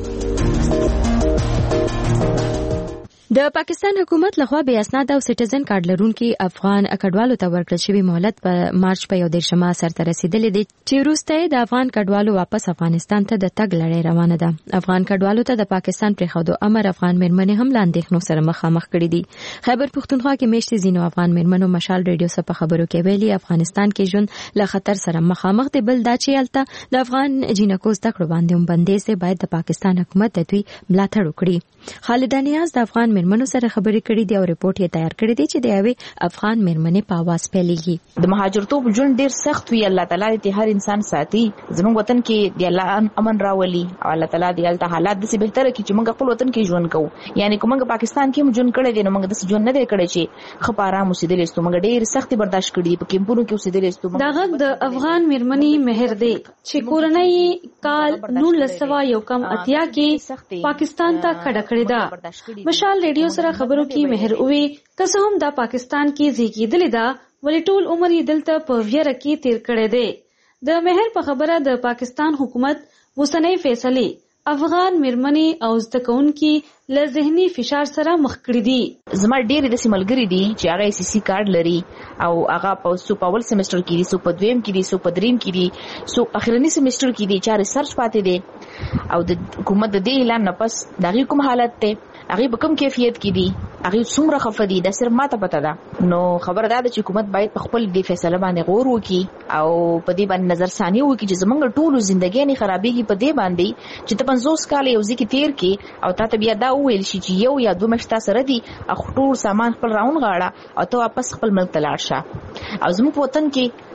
د پاکستان حکومت لخوا بې اسناد او سټیزن کارت لرونکي افغان کډوالو ته ورکړل شوی مهلت په مارچ په یو دیرشمه سرته رسیدلې دي چې وروسته د افغان کډوالو واپس افغانستان ته د تګ لړۍ روانه ده افغان کډوالو ته د پاکستان پرېښودو امر افغان مېرمنې هم لاندېښنو سره مخامخ کړي دي خیبر پختونخوا کې میشتې ځینو افغان مېرمنو مشال ریډیو سره په خبرو کې ویلي افغانستان کې ژوند له خطر سره مخامخ دی بل دا چې هلته د افغان جینکو زده کړو باندې هم بندیز باید د پاکستان حکومت د دوی ملاتړ وکړي خالد نیاز د افغان مېرمنو سره خبرې کړې دي او ریپورت یې تیار کړی دی چې د یوې افغان مېرمنې په आवाज پیلېږي د مهاجرتوب ژوند ډیر سخت وي الله تعالی دې هر انسان ساتي زموږ وطن کې دی الله امن راولي او الله تعالی دې الته حالات دې بهتره کړي چې موږ خپل وطن کې ژوند کوو یعنی کوم پاکستان کې ژوند کړی دی نو موږ د ژوند نه دی کړی چې خپ آرام اوسېدل استو موږ ډیر سخت برداشت کړی په کیمپونو کې اوسېدل استو دا غږ د افغان مېرمنې مهر دی چې کورنۍ کال نولس سوه یو کم اتیا کې پاکستان ته کډه کړې ده مشال ریډیو سره خبرو کې مهر اوې که څه هم دا پاکستان کې زیږېدلې ده ولې ټول عمر یې دلته په ویره کې تیر کړی دی د مهر په خبره د پاکستان حکومت اوسنۍ فیصلې افغان مېرمنې او زده کوونکي له ذهني فشار سره مخ کړي دي زما ډېرې داسې ملګري دي چې هغه ای سی سی کارډ لري او هغه په څو په اول سیمسټر کې دي څو په دویم کې دي څو په دریم کې دي څو اخرني سیمسټر کې دي چې ریسرچ پاتې دي او د حکومت د دې اعلان نه پس دغه کوم حالت ته هغه په کوم کیفیت کې دي هغه څومره خفه دي دا صرف ماته پته ده نو خبر ده چې حکومت باید په خپل دی فیصله باندې غور وکړي او په دې باندې نظر ثاني وکړي چې زمونږ ټولو ژوندۍ نه خرابېږي په دې باندې چې ته پنځوس کال یو ځکه تیر کې او تاسو بیا دا وویل شي چې یو یا دوه مشتا سره دي ټول سامان خپل راون غاړه او ته واپس خپل ملک ته لاړ شه او زموږ په وطن کې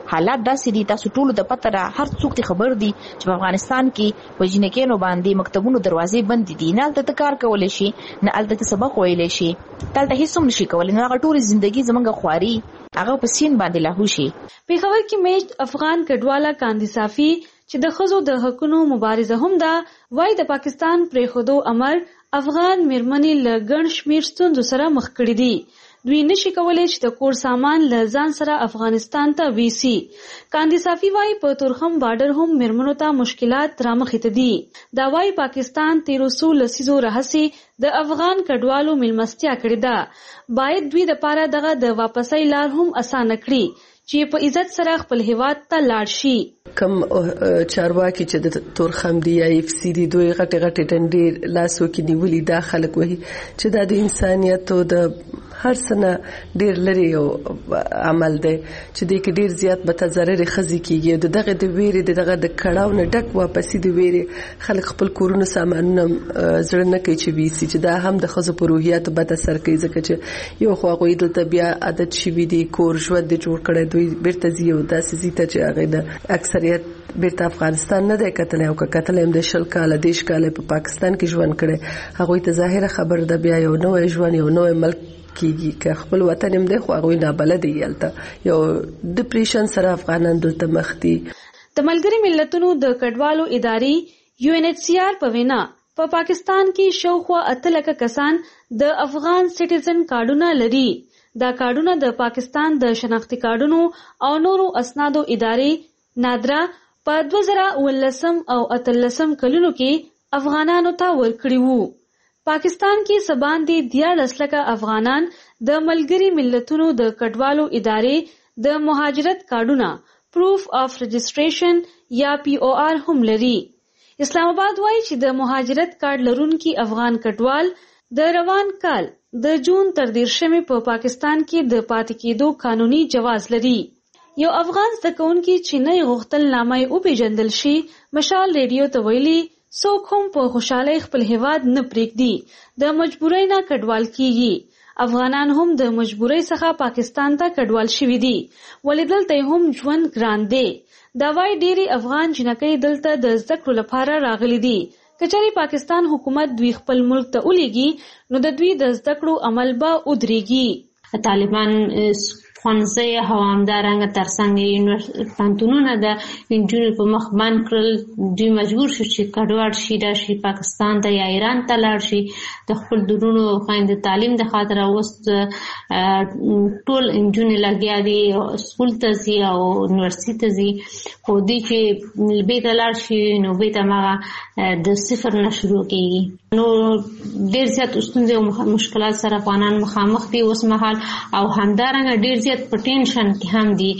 حالات داسې دي تاسو ټول د پته را هر څوک ته خبر دي چې په افغانستان کې په جنکینو باندې مکتبونو دروازې بند دي نه الته کار کولای شي نه الته سبق ویلای شي تلته هیڅ هم نشي کولای نه هغه ټول ژوندۍ زمونږ خواري هغه په سین باندې لاهو شي. پیښور کې میشت افغان کډواله کاندي صافي چې د ښځو د حقوقو مبارزه هم ده وای د پاکستان پریښودو امر افغان میرمنې له ګڼ شمیر ستونزو سره مخ کړي دي. دوی نشي کولای چې د کور سامان له ځان سره افغانستان ته ویسي. کاندي صافي وای په تورخم بارډر هم میرمنو ته مشکلات رامخې ته دي. دا وای پاکستان تیر سو لسیزو رهسي د افغان کډوالو ملمستیا کړې ده. باید دوی د پاره دغه د واپسۍ لار هم اسانه کړي چې په عزت سره خپل هیواد ته لاړ شي. کم چارواکي چې د تورخم دی یا اف سی دی دوی غټه غټه ډنډې لاسو کې نیولې دا خلک وایي چې دا د انسانيت او د هر سنه ډیر لري او عمل دی چې د کې ډیر زیات به تضرر خزي کیږي د دغه د ویرې دغه د کړهو نه ډک واپسې د ویرې خلک خپل کورونو سامانونه زړه نه کوي چې ویسي چې دا هم د خزو په روحیات بد اثر کوي ځکه چې یو خو غوي د بیا عادت شي وي دي کور ژوند د جوړ کړي دوی بیرته زیو داسې زیته چې هغه د اکثریت بیرته افغانستان نه دی کتل او کتل هم د شل کاله دیش کاله په پاکستان کې ژوند کړي هغه ته ظاهره خبر ده بیا یو نوې ژوند یو نوې ملک کیږي که خپل وطن هم دی خو هغه نه بلد دی یلته یو ډیپریشن سره افغانان دلته مخ دي. د ملګری ملتونو د کډوالو ادارې یو ان ایچ سی آر په وینا په پا پاکستان کې شاوخوا اته لکه کسان د افغان سټیزن کارډونه لري. دا کارډونه د پاکستان د شناختی کارډونو او نورو اسنادو ادارې نادرا په دوه زره ولسم او اتلسم کلونو کې افغانانو ته ورکړي وو. پاکستان کې سباندې دیارلس لکه افغانان د ملګری ملتونو د کډوالو ادارې د مهاجرت کارډونه پروف اف رجسټریشن یا پی او آر هم لري. اسلام آباد وایي چې د مهاجرت کارډ لرونکي افغان کډوال د روان کال د جون تر دیرشمې په پاکستان کې د پاتې کېدو قانوني جواز لري. یو افغان زده کوونکي چې نه غوښتل نامه او پیژندل شي مشال ریډیو ته ویلي څوک هم په خوشحالۍ خپل هیواد نه پرېږدي د مجبورۍ نه کډوال کیږي. افغانان هم د مجبورۍ څخه پاکستان ته کډوال شوي دي ولې دلته هم ژوند ګران دی. دا وایي ډېری افغان جنکۍ دلته د زده کړو لپاره راغلي دي. که چېرې پاکستان حکومت دوی خپل ملک ته ولیږي نو د دوی د زده کړو عمل به ودرېږي. طالبان ښوونځي او همدارنګه ترڅنګ پوهنتونونه د نجونو په مخ بند کړل دوی مجبور شو چې کډوال شي راشي پاکستان ته یا ایران ته لاړ شي د خپل درونو خویندو تعلیم د خاطر اوس ټول نجونې لګیا دي سکول ته ځي او یونیورسيټي ته ځي خو دوی چې بیرته لاړ شي نو بیرته هغه د صفر نه شروع کیږي نو ډېر زیات ستونزې او مشکلات سره افغانان مخامخ دي اوس مهال او همدارنګه ډېر زیات په ټینشن کې هم دي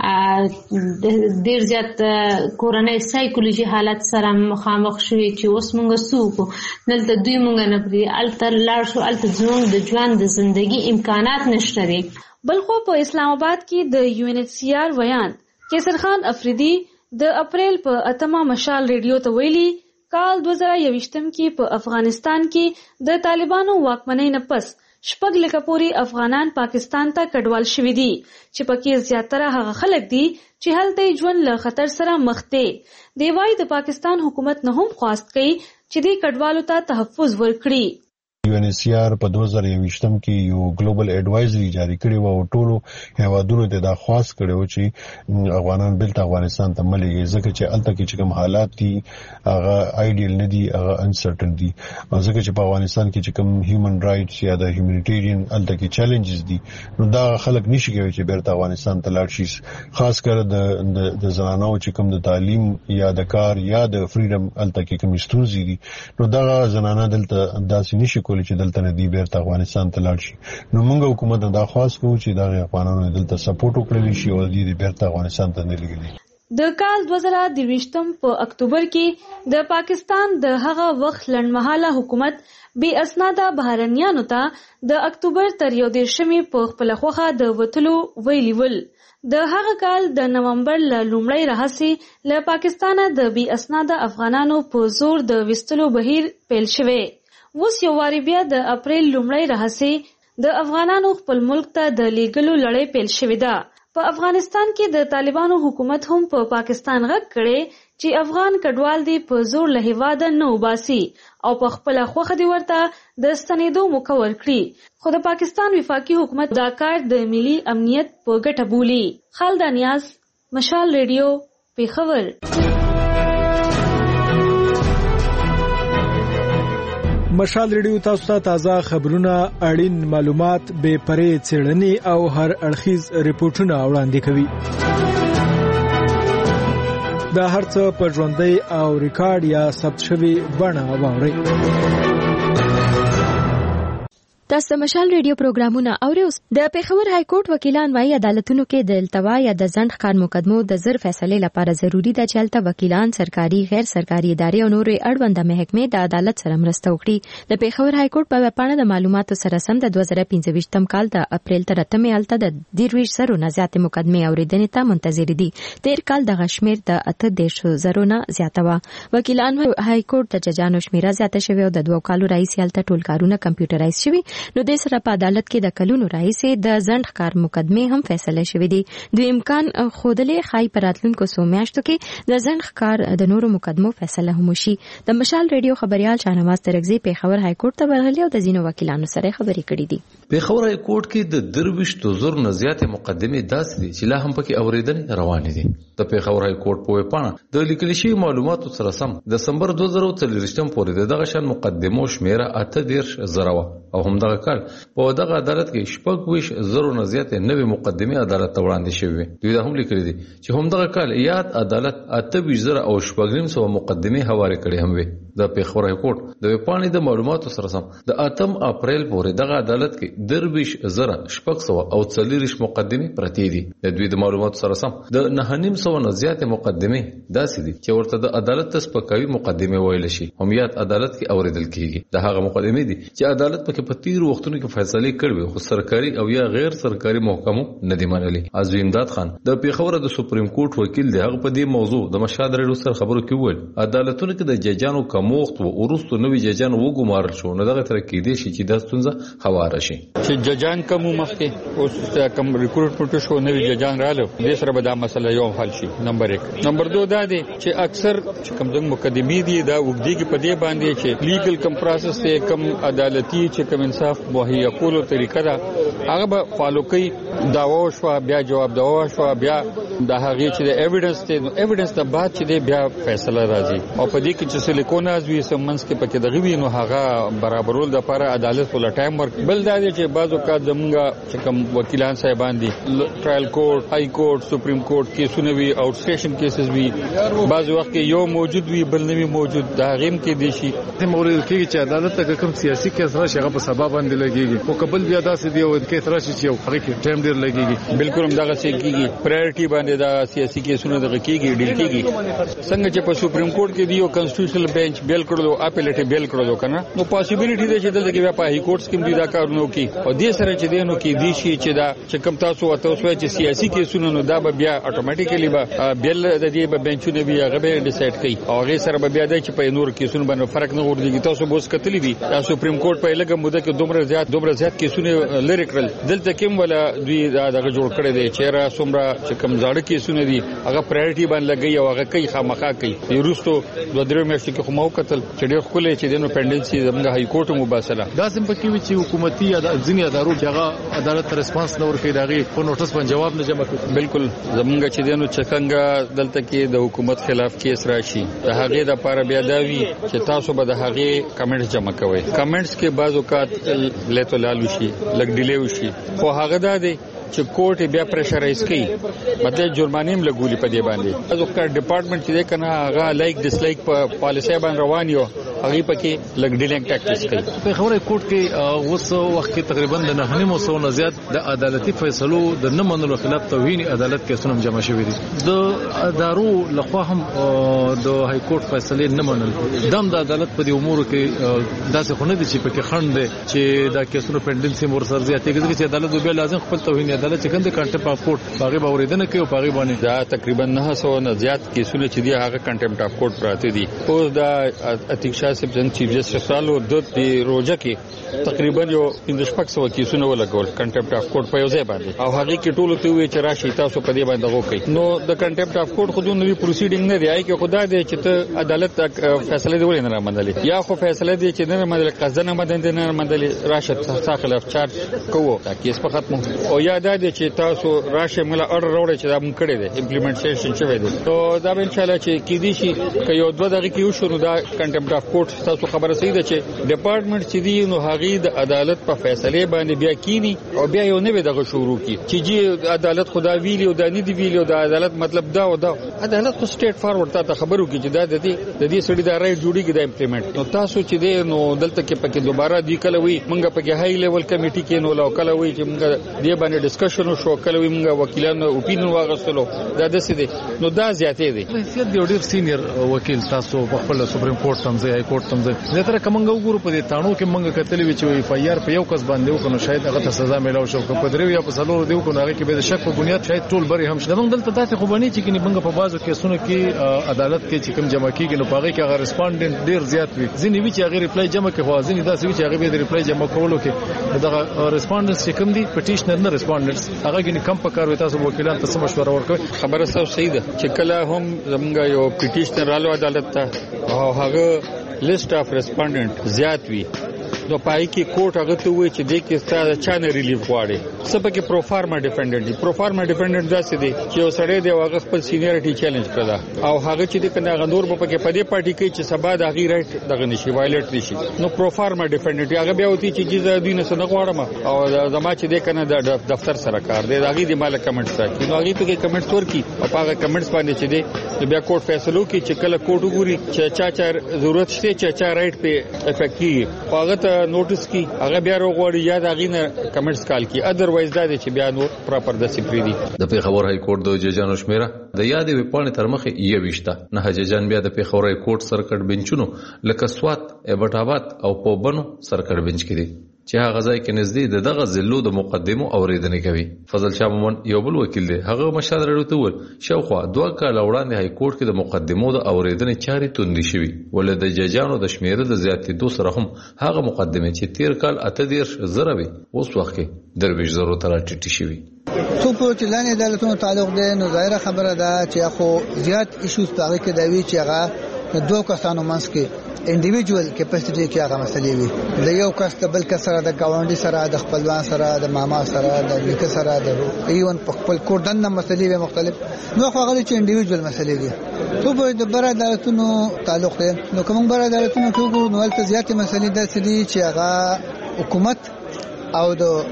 ډېر زیات کورنۍ سایکولوژي حالت سره مخامخ شوي چې اوس مونږ څوک دلته دوی مونږ نه پرې الته لاړ شو الته زموږ د ژوند د زندگی امکانات نشته دي. بلخو په اسلام آباد کې د یو ان ایچ سی آر ویان کیسر خان افریدي د اپریل په اتمه مشال ریډیو ته ویلي کال دوه زره یوویشتم کې په افغانستان کې د طالبانو واکمنۍ نه پس شپږ لکه پورې افغانان پاکستان ته کډوال شوي دي چې پکې زیاتره هغه خلک دي چې هلته ژوند له خطر سره مخ دي. دی وايي د پاکستان حکومت نه هم خواست کوي چې دې کډوالو ته تحفظ ورکړي. یو ان ایچ سی آر په دوه زره یوویشتم کې یو ګلوبل اډوایزري جاری کړی و او ټولو هیوادونو ته دا خواست کړو چې افغانان بیرته افغانستان ته مليږي ځکه چې الته کې چې کوم حالات دي هغه آیډیل نه دي هغه انسرټن دي او ځکه چې په افغانستان کې چې کوم هیومن رائټس یا د هیومانیټیرین الته کې چیلنجز دي نو دا خلک نشي کوي چې بیرته افغانستان ته لاړ شي خاص کر د د زنانو چې کوم د تعلیم یا د کار یا د فریډم الته کې کوم ستونزې دي نو دا زنانه دلته داسې نشي کولی چې دلته نه دی بیرته افغانستان ته لاړ شي نو موږ حکومت دا خواست کوو چې دا افغانانو دلته سپورټ وکړي شي او دې بیرته افغانستان ته نه لګي. د کال دوه زره دویشتم په اکتوبر کې د پاکستان د هغه وخت لنډمهاله حکومت بې اسناده بهرنیانو ته د اکتوبر تر یو دېرشمې په خپل خوخه د وتلو ویلي ول. د هغه کال د نومبر ل لومړۍ راهیسې له پاکستانه د بې اسناده افغانانو په زور د وستلو بهیر پیل شوی. اوس یو واری بیا د اپریل لومړۍ راهیسې د افغانانو خپل ملک ته د لیږلو لړۍ پیل شوې ده. په افغانستان کې د طالبانو حکومت هم په پا پاکستان غږ کړي چې افغان کډوال دی په زور له هیواده نه وباسي او په خپل خوخه دی ورته د ستنېدو موقع ورکړي، خو د پاکستان وفاقي حکومت دا کار د ملي امنیت په ګټه بولي. خالد نیاز، مشال ریډیو، پیښور. مشال ریډیو تاسو ته تازه خبرونه، اړین معلومات، بې پرې څېړنې او هر اړخیز ریپورتونه وړاندې کوي. دا هرڅه په ژوندۍ او ریکارډ یا ثبت شوی بڼه واورئ. تاسو مشال ریډیو پروګرامونه اورئ. د پیښور های کورټ وکیلان وايي عدالتونو کې د التوا یا د ځنډ ښکار مقدمو د زر فیصله لپاره ضروری ده چې الته وکیلان، سرکاري، غیر سرکاري ادارې او نورې اړونده محکمې د عدالت سره مرسته وکړي. د پیښور های کورټ په وپاڼه د معلوماتو سره سم د دوه زره پنځه ویشتم کال د اپریل تر اتمې الته د دیرویش سرو نه زیاتې مقدمې اوریدنې ته منتظر دي. تیر کال د غشمیر د اته دیش زرو نه زیاته و. وکیلان های کورټ د ججانو شمیره زیاته شوی او د دوه کالو راځي الته ټول کارونه کمپیوټرایز شوی. نو د سره په عدالت کې د کلونو راځي د ځنډ ښکار مقدمه هم فیصله شوې دي. دوی امکان خودلې خای پراتلونکو سو میاشتو کې د ځنډ ښکار د نورو مقدمو فیصله هم شي. د مشال ریډیو خبريال شاهنواز ترغزي پیښور های کورټ ته ورغلي او د زینو وکیلانو سره خبرې کړې دي. پیښور های کورټ کې د درویش زر نه زیاتې مقدمې داسې دي چې لا هم پکې اوریدنې روانې دي. د پیښور های کورټ په وپاڼه د لیکل شوی معلوماتو سره سم د دسمبر دوه زره څلوېښتم پورې دغه شان مقدمو شمیره اته دیش زره او همدغه کال په دغه عدالت کې شپږ ویش زرو نه زیاتې نوې مقدمې عدالت ته وړاندې شوې. دوی دا هم لیکلي دي چې همدغه کال یاد عدالت اته ویش زره او شپږ نیم سوه مقدمې هوارې کړې هم وي. د پیښور های کورټ د وپاڼې د معلوماتو سره سم د اتم اپریل پورې دغه عدالت کې درویش زره شپږ سوه او څلوېښت مقدمې پرتې دي. د دوی د معلوماتو سره سم د نهه نیم سوه نه زیاتې مقدمې داسې دي چې ورته د عدالت ته سپکاوي مقدمې ویل شي هم یاد عدالت کې اوریدل کیږي. د هغه مقدمې دي چې عدالت پکې په تیر وختونو کې فیصله کړې خو سرکاري او یا غیر سرکاري محکمو نه دی منلي. عزوی امداد خان د پیښور د سپریم کورټ وکیل دی، هغه په دې موضوع د مشال ریډیو سره خبرو کې وویل عدالتونو کې د ججانو کموخت او ورستو نوې ججان وګمارل شو نو دغه تر کې دي چې د ستونزه هواره شي چې ججان کم مخکې اوس کم ریکروټمنټ شو نوې ججان رااله د سره به دا مسله یو حل شي. نمبر یک. نمبر دو دا دی چې اکثر چې کوم د مقدمې دي دا وګړي په دې باندې چې لیګل کم پروسس ته کم عدالتي چې کم انصاف مهیا کولو طریقه دا هغه به فالو کوي. داوا شو بیا جواب داوا شو بیا د هغه چې د ایویډنس ته ایویډنس ته بعد چې بیا فیصله راځي او په دې کې چې سلیکونه ازوي سمنس کې پکې دغه وینو هغه برابرول د لپاره عدالت ول ټایم ورک. بل دا دی چې بعضو کا زمونږه چې کوم وکیلان صاحبان دي ټرایل کورټ، های کورټ، سپریم کورټ کیسونه وی آوټ سټیشن کیسز وی بعضو وخت یو موجود وی بل نه وی موجود دا غیم کې دي شي. ته موري کې چې عدالت ته کوم سیاسي کیس راشي هغه په سبب باندې لګيږي او قبل بیا داسې دی او کې راشي چې یو هغه کې ټایم ډیر لګيږي. بالکل هم دغه څه کیږي پرایورټي باندې دا سیاسي کیسونه دغه کیږي ډیل کیږي. څنګه چې په سپریم کورټ کې دی او کنسټیټیوشنل بنچ بیل کړو اپیلیټ بیل کړو کنه نو پاسیبিলিټي ده چې دلته کې په های کورټس کې دی دا کارونه کوي او دې سره چې دینو کې دی شي چې دا چې کوم تاسو وته اوس چې سیاسي کیسونه نو دا به بیا اتوماتیکلی به بیل د دې به بنچونه بیا هغه به ډیسایډ کوي او هغه سره به بیا د چې په نور کیسونه باندې فرق نه ورځي. تاسو بوس کتلی دي تاسو سپریم کورټ په لګه موده کې دومره زیات دومره زیات کیسونه لری کړل دلته کوم ولا دوی دا دغه جوړ کړی دی چې را سمرا چې کوم ځاړه کیسونه دي هغه پرایورټي باندې لګي او هغه کوي خامخا کوي. یروستو دوه درې میاشتې کې خو مو قتل چې ډېر خلک چې دنو پندنسي زموږ های کورټ مباسله دا سم پکې وی چې حکومتي یا ځینې ادارو چې هغه عدالت ته ریسپانس نه ورکړي داغي په نوټس باندې جواب نه جمع کوي. بالکل زموږ چې دنو چکنګا دلته کې د حکومت خلاف کیس راشي د هغه د لپاره بیا دا وی چې تاسو به د هغه کمنټس جمع کوئ. کمنټس کې بعض اوقات لته لالو شي لګ ډیلی وشي خو هغه دا دی چې کورټ بیا پریشرایز کوي مطلب جرمانه هم لګولي په دې باندې. ازو کار ډپارټمنټ چې کنه هغه لایک ډیس لایک په پالیسي باندې روان یو هغه پکې لګ ډیلینګ ټاکټیکس کوي. په خبره کورټ کې اوس وخت کې تقریبا د نه نیمو سو نه زیات د عدالتي فیصلو د نه منلو خلاف توهین عدالت کې سنم جمع شوې دي. د ادارو لخوا هم د های کورټ فیصله نه منل دم د عدالت په دې امور کې داسې خونه دي چې پکې خند دي چې دا کیسونو پندنسي مور سر زیاتې کېږي چې عدالت به لازم خپل توهین عدالت چې کنده کانټمپ اف کورټ باغې باوریدنه کوي او باغې باندې دا تقریبا نه سو نه زیات کیسونه چې دی هغه کانټمپ اف کورټ پراته دي. اوس دا اتیک شاه صاحب جن چیف جسټس سالو د روزه کې تقریبا یو پنځه شپږ سو کیسونه ولګول کنټمپټ اف کورټ په یو ځای باندې او هغه کې ټول ته وی چې راشي تاسو په دې باندې غوښی نو د کنټمپټ اف کورټ خو د نوې پروسیډینګ نه دی آی کې خدا دې چې ته عدالت فیصله دی ولې نه منلې یا خو فیصله دی چې نه منلې قضا نه مدن نه منلې راشد تا خلاف چارج کوو دا کیس په ختمو او یا دا دې چې تاسو راشه مله اورډر وروړي چې دا مونږ کړی دی امپلیمنټیشن شوی دی نو دا به ان شاء الله چې کې دي شي که یو دوه دغه کې وشو نو دا کنټمپټ اف کورټ تاسو خبره صحیح ده چې ډپارټمنټ چې دی نو هغه د عدالت په فیصله باندې بیا کینی او بیا یو نه دغه شروع کی چې جی عدالت خدا ویلی او د نه دی ویلی او د عدالت مطلب دا او دا عدالت خو سټیټ فارورډ ته خبرو کی چې دا د دې د دې سړي دا رائټ جوړی کی دا امپلیمنٹ نو تاسو چې دی نو دلته کې پکې دوباره دی کله وی مونږ پکې هاي لیول کمیټي کې نو لو کله وی چې مونږ دې باندې ډسکشن وشو کله وی مونږ وکیلانو اپینین واغستلو دا د څه دی نو دا زیاتې دی حیثیت دی ډیر سینیئر وکیل تاسو په خپل سپریم کورټ تمځه هاي کورټ تمځه زه تر کومنګ وګورو په دې تانو کې مونږ کتلې وی چې اف آی آر په یو کس باندې وکړو شاید هغه ته سزا ملو شو په درو یا په سلور دی وکړو هغه کې به د شک په بنیاد شاید ټول بری هم شته موږ دلته داسې خو باندې چې کني موږ په بازو کیسونو کې عدالت کې چې کوم جمع کیږي نو پاره کې هغه ریسپونډنټ ډیر زیات وي ځینې وی چې هغه ریپلای جمع کوي خو ځینې داسې وی چې هغه به د ریپلای جمع کولو کې دغه ریسپونډنټس چې کوم دي پټیشنر نه ریسپونډنټس هغه کې کم په کار وي تاسو وکیلان ته مشوره ورکوي خبره سم صحیح ده چې کله هم زمونږ یو پټیشنر رالو عدالت ته او هغه لیست اف ریسپونډنټ زیات وي نو پای کې کوټ هغه ته وایي چې د کې ستاسو چانه ریلیف غواړي سبا کې پروفارما ډیفندنت دی پروفارما ډیفندنت داسې دی چې یو سړی دی هغه خپل سینیریټي چیلنج کړه او هغه چې د کنه غندور په کې پدې پارټي کې چې سبا د هغه رائټ دغه نشي وایلیټ نشي نو پروفارما ډیفندنت هغه بیا وتی چې جزا دینه سره غواړم او زما چې د کنه د دفتر سره کار دی هغه د مال کمنټ سره نو هغه په کې کمنټ ورکی او هغه کمنټس باندې چې دی بیا کوټ فیصلو کې چې کله کوټ وګوري چې چا چا ضرورت شته چې چا رائټ په افیکټ کی هغه ته نوټس کی هغه بیا وروړي یا دا غینه کمنټس کال کی ادروایز دا چې بیا نو پراپر د سپری دي د پیښور های کورټ د ججانو شمیره د یادې وپانې تر مخه یې وشته نه ججان بیا د پیښور های کورټ سرکټ بنچونو لکه سوات ایبټ آباد او پوبنو سرکټ بنچ کې دي چې هغه ځای کې نږدې د دغه ضلعو د مقدمو اوریدنې کوي فضل شاه مومن یو بل وکیل دی هغه مشال راډیو ته ول شاوخوا دوه کاله وړاندې های کورټ کې د مقدمو د اوریدنې چارې توندې شوې ول د ججانو د شمیره د زیاتېدو سره هم هغه مقدمه چې تیر کال اته دېرش زره وي اوس وخت کې درویش زرو تر ټیټی شوی څو په چلان عدالتونو تعلق دی نو ظاهره خبره ده چې خو زیات ایشوز پاره کې دی چې هغه دوه کسانو منځ کې انډیویډوال کیپاسټی کې هغه مسلې وي د یو کس د بل کس سره د گاونډي سره د خپلوان سره د ماما سره د نیکه سره د ایون په خپل کوردن مسلې وي مختلف نو خو هغه چې انډیویډوال مسلې دي څو په د بر عدالتونو تعلق دی نو کوم بر عدالتونو کې وګورو نو ولته زیاتې مسلې د دي چې هغه حکومت او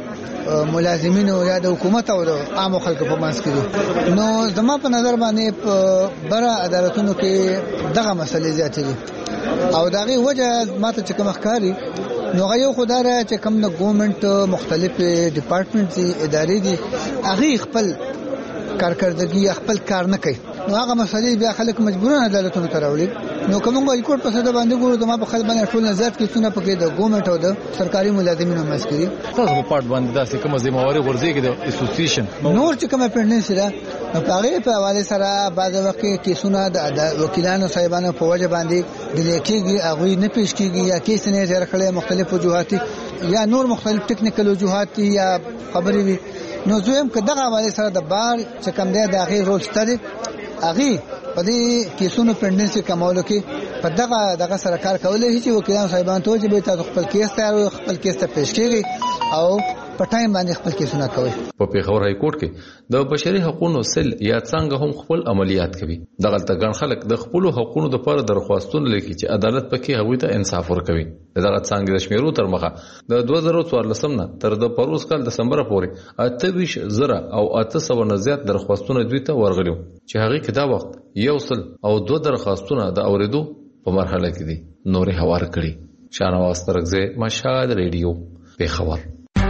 د ملازمینو یا د حکومت او د عام خلکو په منځ کې دي نو زما په نظر باندې په بر عدالتونو کې دغه مسلې زیاتې دي او دغه وجه ماته چې کوم ښکاری نو غيو خدای چې کوم د ګورنمنت مختلف ډپارټمنټ دي ادارې دي هغه خپل کارکړدګي خپل کار نه کوي نو هغه مسلې بیا خلک مجبورن عدالتونو ته راوړي نو کومه وایي کوټ په څه باندې ګورو د ما په خپل باندې ټول نزات کې څونه پکې د ګورنمنت او د سرکاري ملازمینو مسکري تاسو په پارت باندې داسې کومه ذمہواری ورزيږي د اسوسییشن نور چې کومه پرنس ده نو هغه په حواله سره بعض وخت کې کیسونه د وکیلانو صاحبانو په وجه باندې د لیکيږي هغه نه پیش کیږي یا کیس نه ځر کړل مختلف وجوهات یا نور مختلف ټیکنیکل وجوهات یا خبرې وي نو زویم که دغه حواله سره د بار چې کوم دی د هغه رول شته هغه په دې کیسونو پرنس کمولو کې په دغه دغه سره کار کولای شي چې وکیلان صاحبان ته چې به تاسو خپل کیس تیار خپل کیس ته پیش کړئ او په ټایم باندې خپل کیسونه کوي په پیښور های کورټ کې د بشري حقوقو سل یا څنګه هم خپل عملیات کوي دغه تګن خلک د خپل حقوقو لپاره درخواستونه لیکي چې عدالت پکې هغوی ته انصاف ورکوي دغه څنګه د شمیرو تر مخه د دوه زره څوارلسم نه تر د پروس کال دسمبر پورې اته ویش زره او اته سو نه زیات درخواستونه دوی ته ورغلي چې هغه کې دا وخت یو سل او دوه درخواستونه د اوریدو په مرحله کې دي نورې هوار کړي شانواز ترغزه مشهد ریډیو پیښور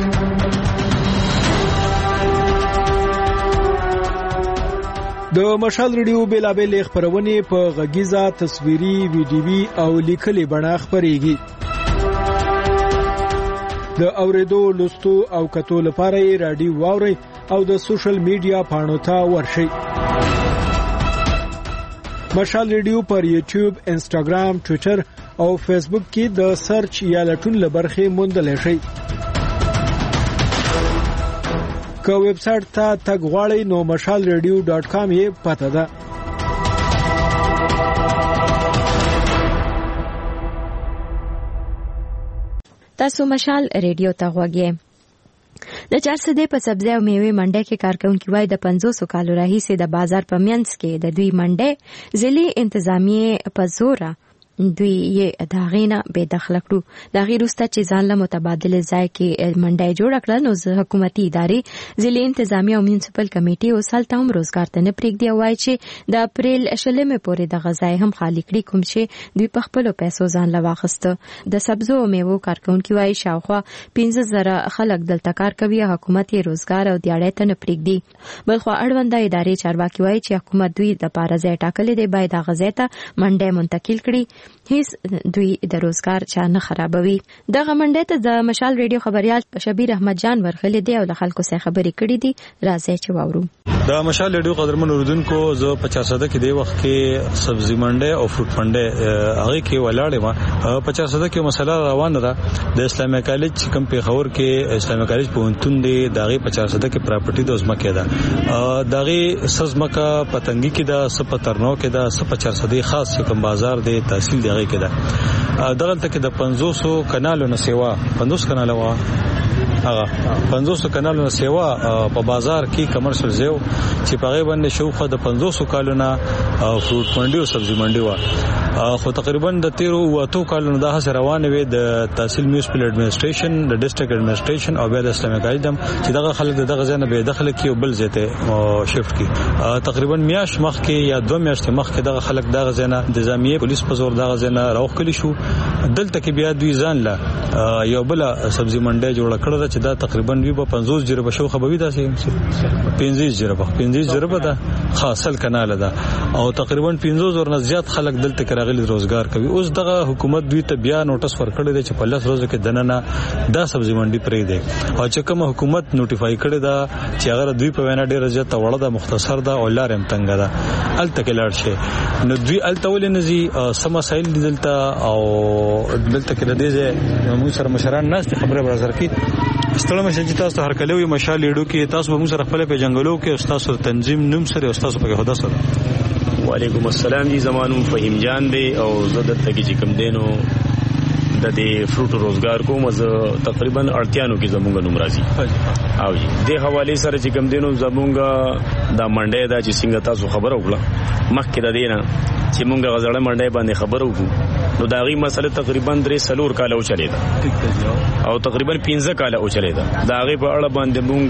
د مشال ریډیو بیلابل خبرونه په غږیزه تصویري ویډیوي او لیکلي بڼه خبريږي د اوریدو لوستو او کتو لپاره رادیو واوري او د سوشل میډیا پاڼو ته ورشي مشال ریډیو پر یوټیوب انسټاګرام ټوئیټر او فیسبوک کې د سرچ یا لټون لبرخه موندل شي. که ویب سټ ته تګ غواړئ نو مشال ریډیو ډاټ کام یې پته ده. تاسو مشال ریډیو ته غوږی. د چارسدې په سبزی او میوې منډه کې کارکونکو وای د پنځوس کالو راهیسې د بازار په منځ کې د دوی منډه ځلې انتظامیه په زوره دوی یې داغینا به داخل کړو. د غیر واست چې ځان له متبادل ځای کې منډه جوړ کړل نو حکومتي ادارې ځلې انتظامیه او میونسپل کمیټي او سالته هم روزګار ته نه پریږدي وای چې د اپریل شلمه پورې د غذای هم خالی کړي کوم چې دوی په خپل پیسو ځان له واخسته. د سبزو او میوو کارکونکو وای شاوخوا پنځه زره خلک دلته کار کوي حکومت یې روزګار او دیاړې ته نه پریږدي. بلخو اړونده ادارې چارواکي وای چې حکومت دوی د پاره ځای ټاکلې دی باید د غذای ته منډه منتقل کړي هیڅ دوی د روزګار چا نه خرابوي. دغه منډه ته د مشال ریډیو خبريال شبیر احمد جان ورغلي دی او د خلکو سره خبرې کړې دي. راځي چې واورو. د مشال ریډیو قدرمن اوردونکو زه پچاس صده کې دی وخت کې سبزی منډه او فروټ منډه هغه کې ولاړې ما پچاس صده کې مسله روانه ده. د اسلامي کالج کم په خور کې اسلامي کالج په انتون دی دغه پچاس صده کې پراپرټي د ازمکه ده دغه سزمکه پتنګي کې ده سپترنو کې ده پچاس صده خاص کوم بازار دی تحصیل دی کې ده دغه تک د پنځوس کنالو نه سیوا پنځوس کنالو وا هغه پنځوس کنالو نه سیوا په بازار کې کمرشل زیو چې په غیبه باندې شوخه د پنځوس کالو نه فروټ منډي او سبزی منډي وا خو تقریبا د تیرو واتو کالو نه د هڅه روانه وي د تحصیل میونسپل اډمنسټریشن د ډیسټریکټ اډمنسټریشن او بیا د اسلامي کالج دم چې دغه خلک دغه ځای نه به داخله کی او بل ځای ته شفت کی تقریبا میاش مخ کې یا دوه میاشتې مخ کې دغه خلک دغه ځای نه د ځامي پولیس په زور دغه ځای نه راوخلی شو. دلته کې بیا دوی ځان لا یو بل سبزی منډه جوړ کړل چې دا تقریبا وی په پنځوس جربه شو خبري داسې پنځه جربه پنځه جربه ده خاصل کناله ده او تقریبا پنځوس ور نه زیات خلک دلته راغلي روزګار کوي. اوس دغه حکومت دوی ته بیا نوټس ورکړی دی چې په لس ورځې کې دننه دا سبزی منډي پرې دی او چې کوم حکومت نوټیفای کړی دا چې هغه دوی په وینا ډیره زیاته وړه ده مختصر ده او لار هم تنګ ده الته کې لاړ شي نو دوی الته ولې نزي سم مسائل دلته او دلته کې د دې موږ سره مشران ناس خبره برابر کی ستړي مشه تاسو هر کله وي مشال لیډو کې تاسو به موږ سره خپل په جنگلو کې استاد تنظیم نوم سره استاد په خدا سره. وعلیکم السلام جی زمانو فهیم جان دی او زدت تکي چې کوم دینو د دې فروټ روزګار کوم از تقریبا اړتیانو کې زمونږ نوم راځي او جی د حواله سره چې کوم دینو زمونږ د منډه دا چې څنګه تاسو خبر وکړه مخکې د دینه چې مونږ غزړه منډه باندې خبر وکړو نو دا غي مسله تقریبا درې سلور کال او چلی دا او تقریبا پنځه کال او چلی دا دا غي په اړه باندې مونږ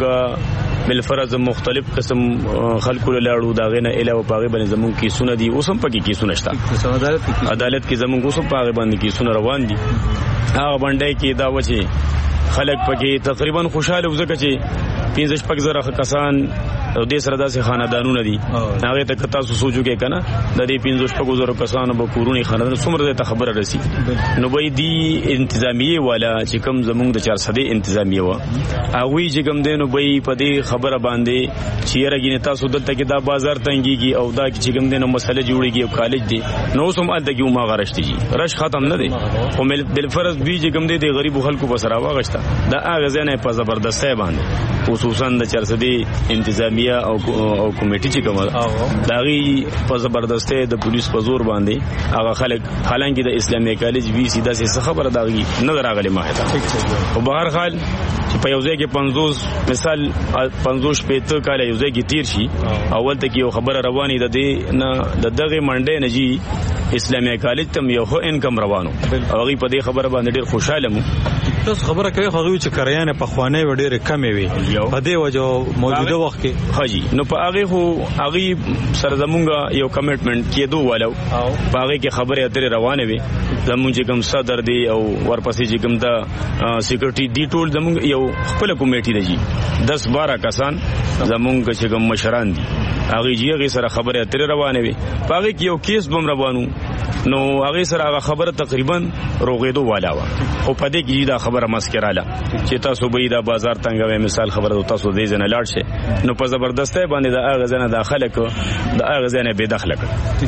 بل فرض مختلف قسم خلکو لاړو دا غنه علاوه پاغه باندې زمون کې سونه دي اوسم پکې کې سونه شته عدالت کې زمون اوسم پاغه باندې کې سونه روان دي هغه باندې کې دا وچه خلک پکې تقریبا خوشاله وزګه چې پنځه شپږ زره کسان او د سره داسې خاندانونه دي هغه ته تاسو سوچو کې کنه د دې پنځه شپږ زره کسانو په کورونی خاندان څومره ته خبره رسی نو به دي انتظامیه والا چې کوم زمونږ د چار سده انتظامیه و هغه چې کوم دینو به په دې خبره باندې چې رګینه تاسو دلته کې دا بازار تنګيږي او دا چې کوم دینو مسله جوړيږي او کالج دي نو سم الته کې ما غرشتي رش ختم نه دي خو بل فرض دوی چې کوم دي د غریب خلکو بسرا واغشته دا هغه ځنه په زبردستۍ باندې خصوصا د چار سده انتظامیه او او کمیټي چې کومه داغي په زبردستۍ د پولیس په زور باندې هغه خلک حالانکه د اسلامي کالج وی سیده سي خبره داغي نه راغلي ما ته په بهر حال چې په یو ځای کې پنځوس مثال پنځوس پېته کال یو ځای کې تیر شي اول ته کې یو خبره رواني د دې نه د دغه منډه نه جی اسلامي کالج تم یو هو انکم روانو هغه په دې خبره باندې ډېر خوشاله مو تاسو خبره کوي خو چې کریانه په خوانه وړي کمې وي په دې وجه موجوده وخت کې حاجی نو په هغه هو هغه سره زمونږ یو کمټمنټ کېدو والو په هغه کې خبره اترې روانه وي زمونږ کوم صدر دی او ورپسې چې کوم دا سکیورټي دی ټول زمونږ یو خپل کمیټي دی دس بارہ کسان زمونږ چې کوم مشران دي هغه جی هغه سره خبره اترې روانه وي په هغه کې یو کیس بم روانو نو هغه سره هغه خبره تقریبا روغېدو والا و خو په دې کې دا خبره خبره مسکراله چې تاسو به دا بازار تنګوي مثال خبره تاسو دې ځنه لاړ شي نو په زبردستی باندې دا هغه ځنه داخله کو دا هغه ځنه بے دخله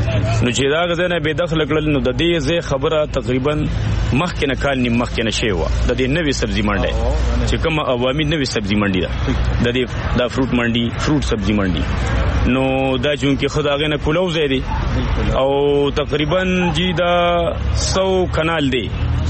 نو چې دا هغه ځنه بے دخله کړل نو د دې ځای خبره تقریبا مخکې نه کال نیم مخکې نه شی و د دې نوې سبزی منډي چې کوم عوامي نوې سبزی منډي ده د دې دا فروټ منډي فروټ سبزی منډي نو دا چون کې خدای نه کولو ځای دی او تقریبا جی دا سو کنال دی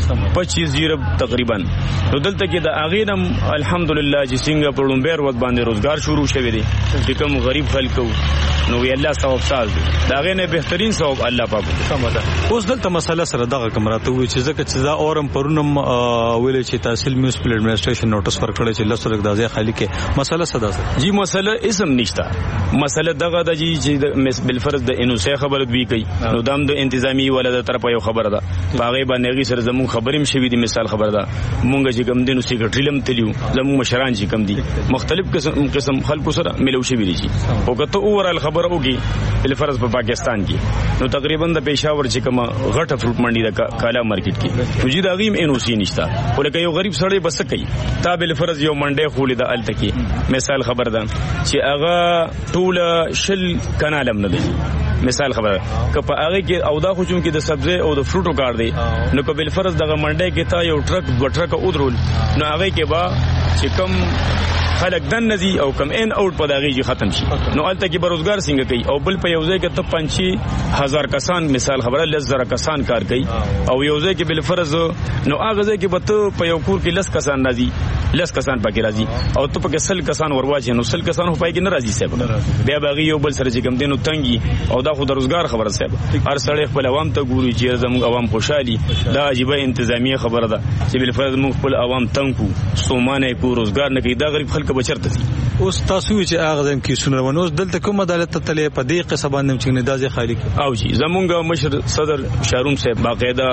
پچیس جیرب تقریبا نو دلته کې د اغینم الحمدلله چې څنګه په لومبیر ود باندې روزګار شروع شوی دی چې کوم غریب خلکو نو وی الله ثواب ساز دی دا غینه بهترین ثواب الله پاک سمدا. اوس دلته مسله سره دغه کمراته وی چې ځکه چې دا اورم پرونم ویل چې تحصیل میونسپل ایڈمنسټریشن نوټس ورکړی چې لسو لک دازه خالی کې مسله صدا سره جی مسله اسم نشتا مسله دغه د جی چې بالفرض د انوسه خبره دوی کوي نو دام د انتظامی ولادت طرف یو خبره ده باغې باندې غي سره زمون خبریم شوی دی مثال خبره ده مونږ چې کوم دینو سیکریټری لم تلیو زمون مشران چې کوم دي مختلف قسم قسم خلکو سره ملو شوی دي او کته اورال خبره وږي بالفرض په پاکستان کې نو تقریبا د پېښور چې کوم غټه فروټ منډي د کالا مارکیټ کې نو جی دا غیم انوسی نشتا ولکه یو غریب سړی بس کوي تا بالفرض یو منډي خولې د الته کې مثال خبره ده چې هغه ټول شل کنالم نه دی مثال خبره که په هغه کې او دا خو چون کې د سبزی او د فروټو کار دی نو که بل فرض دغه منډي کې تا یو ټرک دوه ټرک اودرول نو هغه کې با چې کم خلک دن نزي او کم ان اوټ په دغه جی ختم شي نو الته کې بروزګار څنګه کوي او بل په یو ځای کې ته پنځه هزار کسان مثال خبره لزر کسان کار کوي او یو ځای کې بل فرض نو هغه ځای کې به ته په یو کور کې لس کسان راځي لس کسان پکې راځي او ته پکې سل کسان ورواچې نو سل کسان په کې نه راځي صاحب بیا باغي یو بل سره چې کم دینو تنګي او دا خو د روزګار خبره صاحب هر سړی خپل عوام ته ګوري چې زموږ عوام خوشحالي دا عجیب انتظامیه خبره ده چې بل فرض موږ خپل عوام تنګو سومانه کو روزګار نه کوي دا غریب خلک بچرته دي اوس تاسو چې هغه زم کې سونه ونوس دلته کوم عدالت ته تلې په دې قصه باندې چې ندازي خالی او جی زمونږ مشر صدر شاروم صاحب باقاعده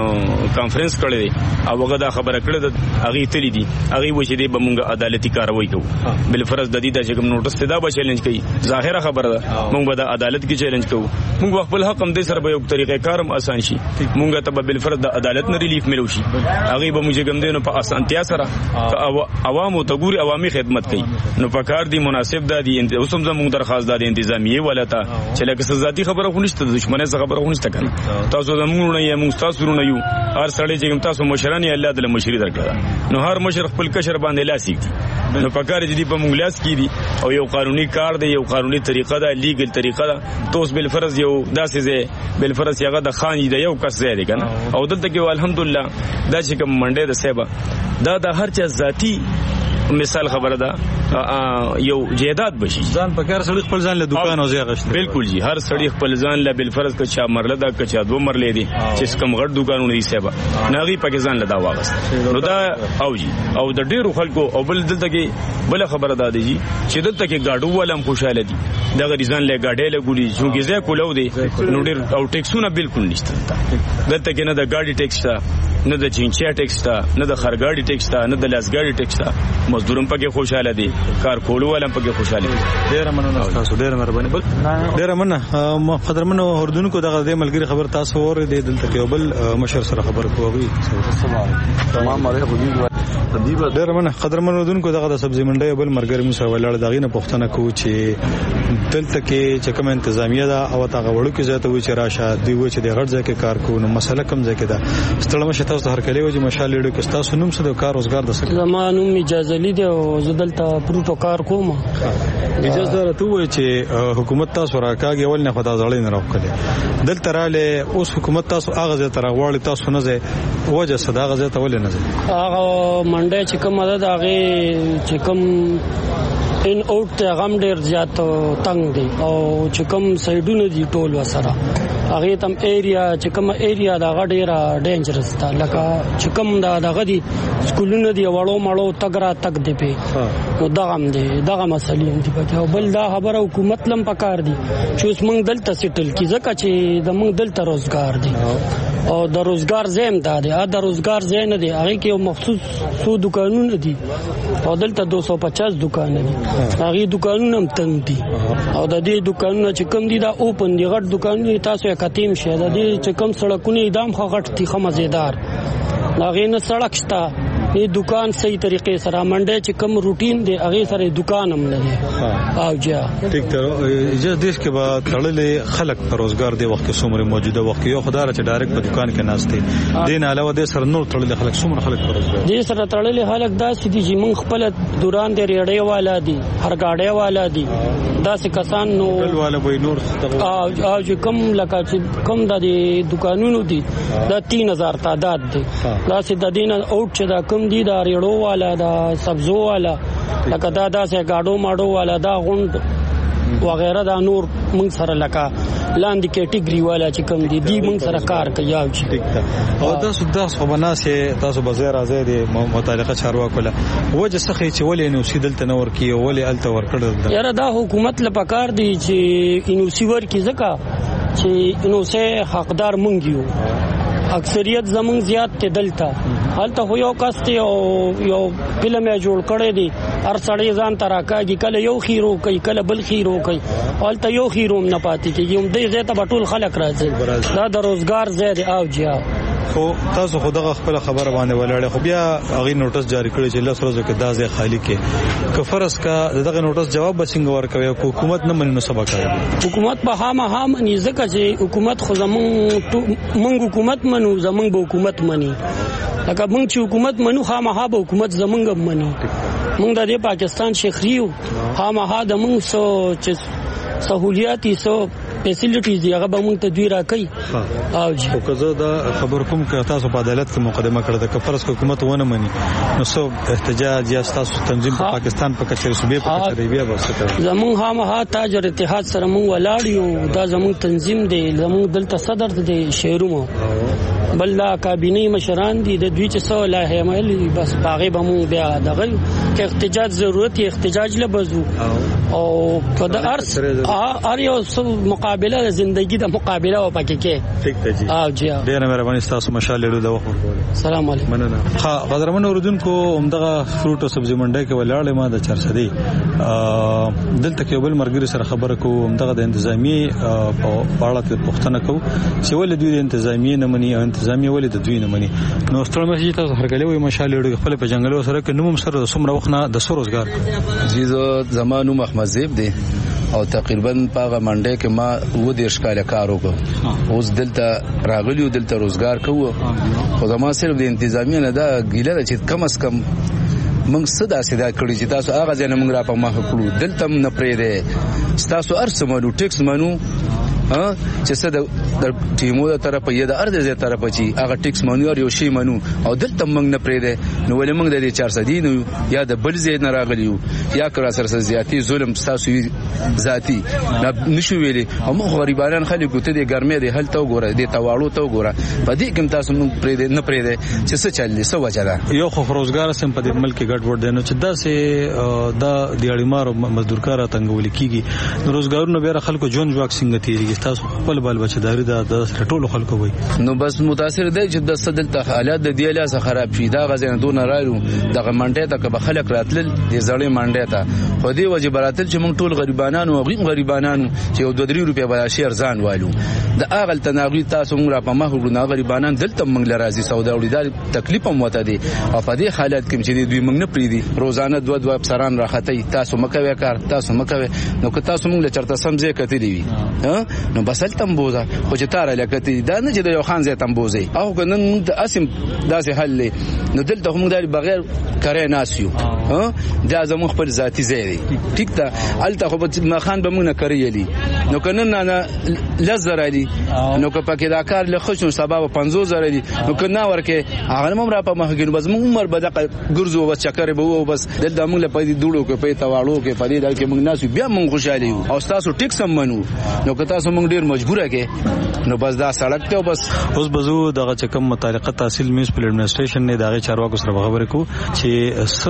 کانفرنس کړی دی او هغه دا خبره کړې ده هغه تللی دي هغه و چې دی به مونږ عدالتي کاروایی کوو بل فرض د دې د چې کوم نوټس ته دا به چیلنج کوي ظاهره خبره ده مونږ به د عدالت کې چیلنج کوو مونږ خپل حق هم دې سره به یو طریقې کارم آسان شي مونږ ته بل فرض د عدالت نه ریلیف ملو شي هغه به موږ کوم دینو په اسانتیا سره عوامو ته ګوري عوامي خدمت کوي نو پکار دی مناسب دا دی اوس هم زموږ درخواست دا دی انتظامیه ولته چې لکه سزادي خبره خو نشته دښمنه څخه خبره خو نشته کنه تاسو زموږ نه یې موږ تاسو نه یو هر سړی چې تاسو مشران یې الله د مشری درکړه نو هر مشر خپل کشر باندې لاسي نو پکار دی په موږ لاس کې دي او یو قانوني کار دی یو قانوني طریقه ده لیګل طریقه ده توس بل فرض یو داسې زه بل فرض یغه د خان دی یو کس زه دی کنه او دلته کې الحمدلله دا چې کوم منډه د سیبا دا د هر چا ذاتی مثال خبره ده یو جیداد بشي ځان په کار سړی خپل ځان له دکان او ځای غشت بالکل جی هر سړی خپل ځان له بل فرض که چا مرله ده که چا دو مرله دي چې کوم غړ دکانونه دي سبا ناغي پکې ځان له دا واغست نو دا او جی او د ډیرو خلکو او بل دلته کې بل خبره ده جی چې دلته کې گاډو ولم خوشاله دي دا غریزان له گاډې له ګولي چې ځای کولو دي نو ډیر او ټیکسونه بالکل نشته دلته کې نه د گاډي ټیکس ته نه د چینچیا ټیکس ته نه د خرګاډي ټیکس ته نه د لاسګاډي ټیکس ته مزدورم پکې خوشاله دي کار کولو ولم پکې خوشاله دي ډیر مننه تاسو ډیر مهرباني بل ډیر مننه قدرمنو اردوونکو دغه د ملګری خبر تاسو ور دي دلته کې بل مشر سره خبر کوي تمام علیکم ډیر مننه قدرمنو اردوونکو دغه د سبزی منډي بل مرګري موسی ولاړ دغه نه پښتنه کو چې دلته کې چې کوم انتظامیه دا او تاغه وړو کې زیاته وي چې راشه دی و چې د غړ ځای کې کار کوو نو مسله کم ځای کې دا ستړم شته تاسو هر کله وي چې مشال لیډو کې تاسو نوم څه د کار روزګار د سکه زمانوم اجازه لید او زدلته پروتو کار کوم اجازه راته وي چې حکومت تاسو راکاږي ول نه خدای ځړې نه راوکړي دلته رااله اوس حکومت تاسو هغه ځای تر غواړي تاسو نه ځای وجه صدا غزه ته ول نه ځای هغه منډه چې کوم مدد هغه چې کوم ان اوټ ته غم ډیر زیات تنگ دی او چې کوم سایډونه دی ټول وسره هغه تم ایریا چې کوم ایریا دا غډیره ډینجرس ده لکه چې کوم دا دغه دی سکولونه دی وړو مړو تګرا تک دی په نو دغه هم دی دغه مسلې دی په بل دا خبره حکومت لم پکار دی چې اوس موږ دلته سیټل کی ځکه چې د موږ دلته روزګار دی او د روزګار زم دا دی دا روزګار زین نه دی هغه کې یو مخصوص سو دکانونه دي او دلته دو سو پچاس دکان دي هغه دکانونه هم تنگ دي او د دې دکانونه چې کوم دي دا اوپن دي غټ دکانونه تاسو یې کتیم شه د دې چې کوم سړکونه ادم خو غټ دي خو مزیدار هغه نه سړک شته نه دکان صحیح طریقې سره منډه چې کم روټین دی هغه سره دکان هم نه دی او جا ټیک ته اجازه دیش کې با تړلې خلک پر روزګار دی وخت څومره موجوده وخت یو خدای چې ډایرکټ په دکان کې ناشته دین علاوه د سر نور تړلې خلک څومره خلک پر روزګار دي سره تړلې خلک دا سدي چې مونږ خپل دوران دی ریړې والا دي هر گاډي والا دي دا څه کسان نو والا به نور او چې کم لکه چې کم د دکانونو دي دا تین هزار تعداد دي دا چې د دین اوټ چې دا کم دي دا ریړو والا دا سبزو والا لکه دا دا چې گاډو ماډو والا دا غوند وغیرہ دا نور موږ سره لکه لاندې کیټګری والا چې کم دي دی موږ سره کار کوي او چې او تاسو تاسو په مناسه تاسو بازار ازاده متعلقه چارواکو له وجه څخه چې ولې نو سیدلته نور کی ولې الته ور کړل یاره دا حکومت لپاره دی چې انو سیور کی زکه چې انو سه حقدار مونږ یو اکثریت زمونږ زیات ته دلته حالت هو یو کاسته او یو فلم یې جوړ کړی دی هر سړی ځان تراکاږي کله یو خیرو کوي کله بل خیرو کوي حالت یو خیرو نه پاتې کیږي هم دې زه ته بټول خلک راځي دا د روزګار زیات او جیا خو تاسو خدغه خپل خبر باندې ولاړ خو بیا هغه نوټس جاری کړی چې لس ورځې کې دا ځای خالی کې کفرس کا دغه نوټس جواب بچنګ ورکوي حکومت نه مننه سبا کوي حکومت به هم هم نه ځکه چې حکومت خو زمون منګ حکومت منو زمون به حکومت مني لکه موږ چې حکومت منو خامخا به حکومت زمونږ مني موږ د پاکستان شخریو خامخا د موږ سو چې سہولیات سو فیسیلیټیز هغه به موږ ته دوی راکړي او چې او کزه دا خبر کوم چې تاسو په عدالت کې مقدمه کړې ده کفرس حکومت ونه مني نو سو احتجاج یا تاسو تنظیم په پاکستان په کچېر صوبې په کچېر بیا وسته زمون خامخا تاجر اتحاد سره موږ ولاړ یو دا زمون تنظیم دی زمون دلته صدر دی شهرونو بل لا کابینه مشران دي د دوی چې سو لا همل بس باغې به مونږ بیا دغه کې احتجاج ضرورت احتجاج لبزو او په د ارس ار یو مقابله ژوندۍ د مقابله او پکې کې ټیک ته جی او جی ډیر مهرباني تاسو مشال له وخت ورکول السلام علیکم مننه ها قدرمن اوردونکو همدغه فروټ او سبزی منډه کې ولاړې ما د چرسدي دلته کې بل مرګري سره خبره کو همدغه د انتظامی په اړه ته پوښتنه کو چې ولې دوی د انتظامی نه مني انتظامی ولې د دوی نه مني نو ستړي مې چې تاسو هرګلې وي مشال له خپل په جنگلو سره کې نوم سره د سمره وخت نه د سروزګار زیزو زمانو محمد زیب دی او تقریبا په منډه کې ما و د ښکاله کار وکړ اوس دلته راغلیو دلته روزګار کوو خو زما صرف د انتظامی نه دا ګیله چې کم اس کم موږ صدا صدا کړی چې تاسو هغه ځنه موږ را په ما کړو دلته نه پرې ده تاسو ارسمنو ټیکس منو ها چې څه د ټیمو د طرفه یا د ارده د طرفه چې هغه ټیکس منو یو شی منو او دلته موږ نه پرې ده نو ولې موږ د چهارصد دینو یا د بل زید نه راغلیو یا کړه سره زیاتی ظلم تاسو ذاتی نشو ویلي او موږ غریبانان خلکو ته د ګرمه د هلته وګوره د تواړو ته وګوره په دې کې تاسو موږ پرې ده نه پرې ده چې څه چللی څه وجه ده یو خو روزګار سم په دې ملک کې ګډ وډ دینو چې دا سه دا د اړیمار مزدورکار تنګول کیږي روزګارونو به خلکو جون جواک څنګه تیریږي تاسو خپل بل بچداري د ټولو خلکو وي نو بس متاثر دی چې د صدل ته حالات د دی له خراب شي دا غزنه دون راړو د منډه ته که خلک راتل د زړې منډه ته خو دی وجه براتل چې موږ ټول غریبانانو او غیم غریبانانو چې یو دوه درې روپیا به شي ارزان والو د اغل تناغي تاسو موږ را په مخ وګړو غریبانان دلته موږ لرازي سودا وړي تکلیف هم وته دي او په دې حالت کې چې دوی موږ نه پریدي روزانه دوه دوه افسران راخته تاسو مکوي کار تاسو مکوي نو که تاسو موږ له چرته سمځه کتلی وي ها نو بسل تمبوزه خو چې تاره لکتی دا نه چې د یو خان زې تمبوزي او کنن موږ د اسم داسې حل نو دلته موږ داري بغیر کاري ناسیو ها دا زموږ خپل ذاتی زیری ټیک ته الته خو ما خان به موږ نه کړیلی نو کنن نه لزر علی نو که پکې دا کار له خوشو سبب پنځوس زره دي نو کنه ورکه هغه مم را په مخګین بس موږ عمر به د ګرځو بس چکر به وو بس دلته موږ له پېد دوړو کې په تواړو کې په دې ډول کې موږ ناسو بیا موږ خوشاله یو او تاسو ټیک سم منو نو که تاسو موږ ډیر مجبوره کې نو بس دا سړک ته بس اوس بزو دغه چکم متعلقه تحصیل میونسپل ایڈمنسټریشن نه دغه چارواکو سره خبرې کو چې څه داسې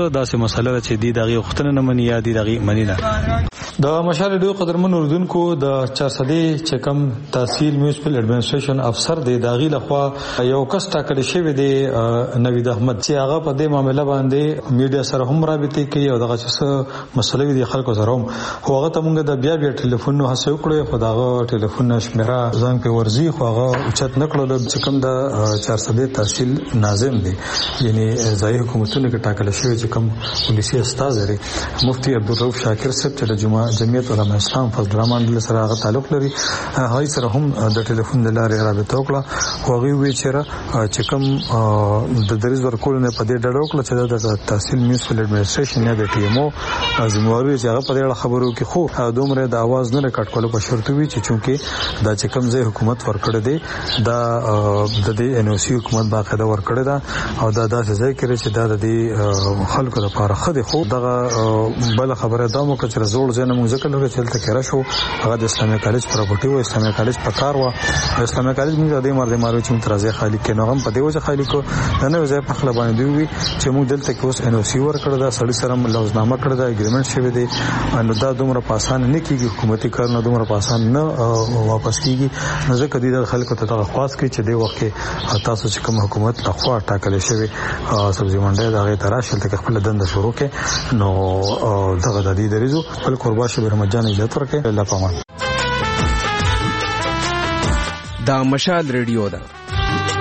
مسله چې دی دغه وختونه نه مني یا دی دغه منی نه. د مشال ډیو قدرمن اردوونکو د چارسدي چکم تحصیل میونسپل ایڈمنسټریشن افسر دی داغي لخوا یو کس ټاکل شوی دی نوید احمد چې هغه په دې معاملې باندې میډیا سره هم رابطه کوي او دغه څه مسلې دي خلکو سره هم هغه ته موږ د بیا بیا ټلیفون نو هڅه وکړو خو داغه ټلیفون شمیره ځان په ورزي خو هغه اوچت نکړو چې کوم د چارسدي تحصیل ناظم دی یعنی ځای حکومتونو کې ټاکل شوی چې کوم پولیسي استاد لري مفتی عبدالرؤف شاکر صاحب چې د جمعه جمعیت علماء اسلام فضل الرحمن بل سره هغه تعلق لري هغه سره هم د ټلیفون د لارې رابطه وکړه خو هغه وی چې چې کوم د دریز ورکول نه پدې ډډ وکړه چې د تحصیل میونسپل ایڈمنسټریشن یا د ټي ام او ازمواري چې هغه په دې خبرو کې خو دومره د आवाज نه کټ کولو په شرط وی چې چونکه دا چې کوم ځای حکومت ورکړه دی دا د دې ان او سی حکومت باقاعده ورکړه دا او دا داسې ځای کې چې دا د خلکو لپاره خدي خو دغه بل خبره دا مو چې زوړ ځنه موږ ځکه لږه چلته کې راشو هغه د اسلامي کالج پراپرټي او اسلامي کالج په کار و اسلامي کالج موږ د مرده مارو چې مترازه خالی کې نو هم په دې وجه خالی کو نه ځای په خپل باندې دی چې موږ دلته کې اوس ان او سی ور کړی دا سړی سره لوزنامه کړی دا اګریمنت شوی دی نو دا دومره پاسان نه کیږي حکومتي کار نه دومره پاسان نه واپس کیږي نو ځکه د خلکو ته تخواس کوي چې د وخت کې تاسو چې کوم حکومت لخوا ټاکل شوی سبزی منډه دا غي تراشل ته خپل دند شروع کې نو دغه د دې دریزو خپل قربا شبر مجان اجازه ورکړي الله پامان دا مشال ریډیو ده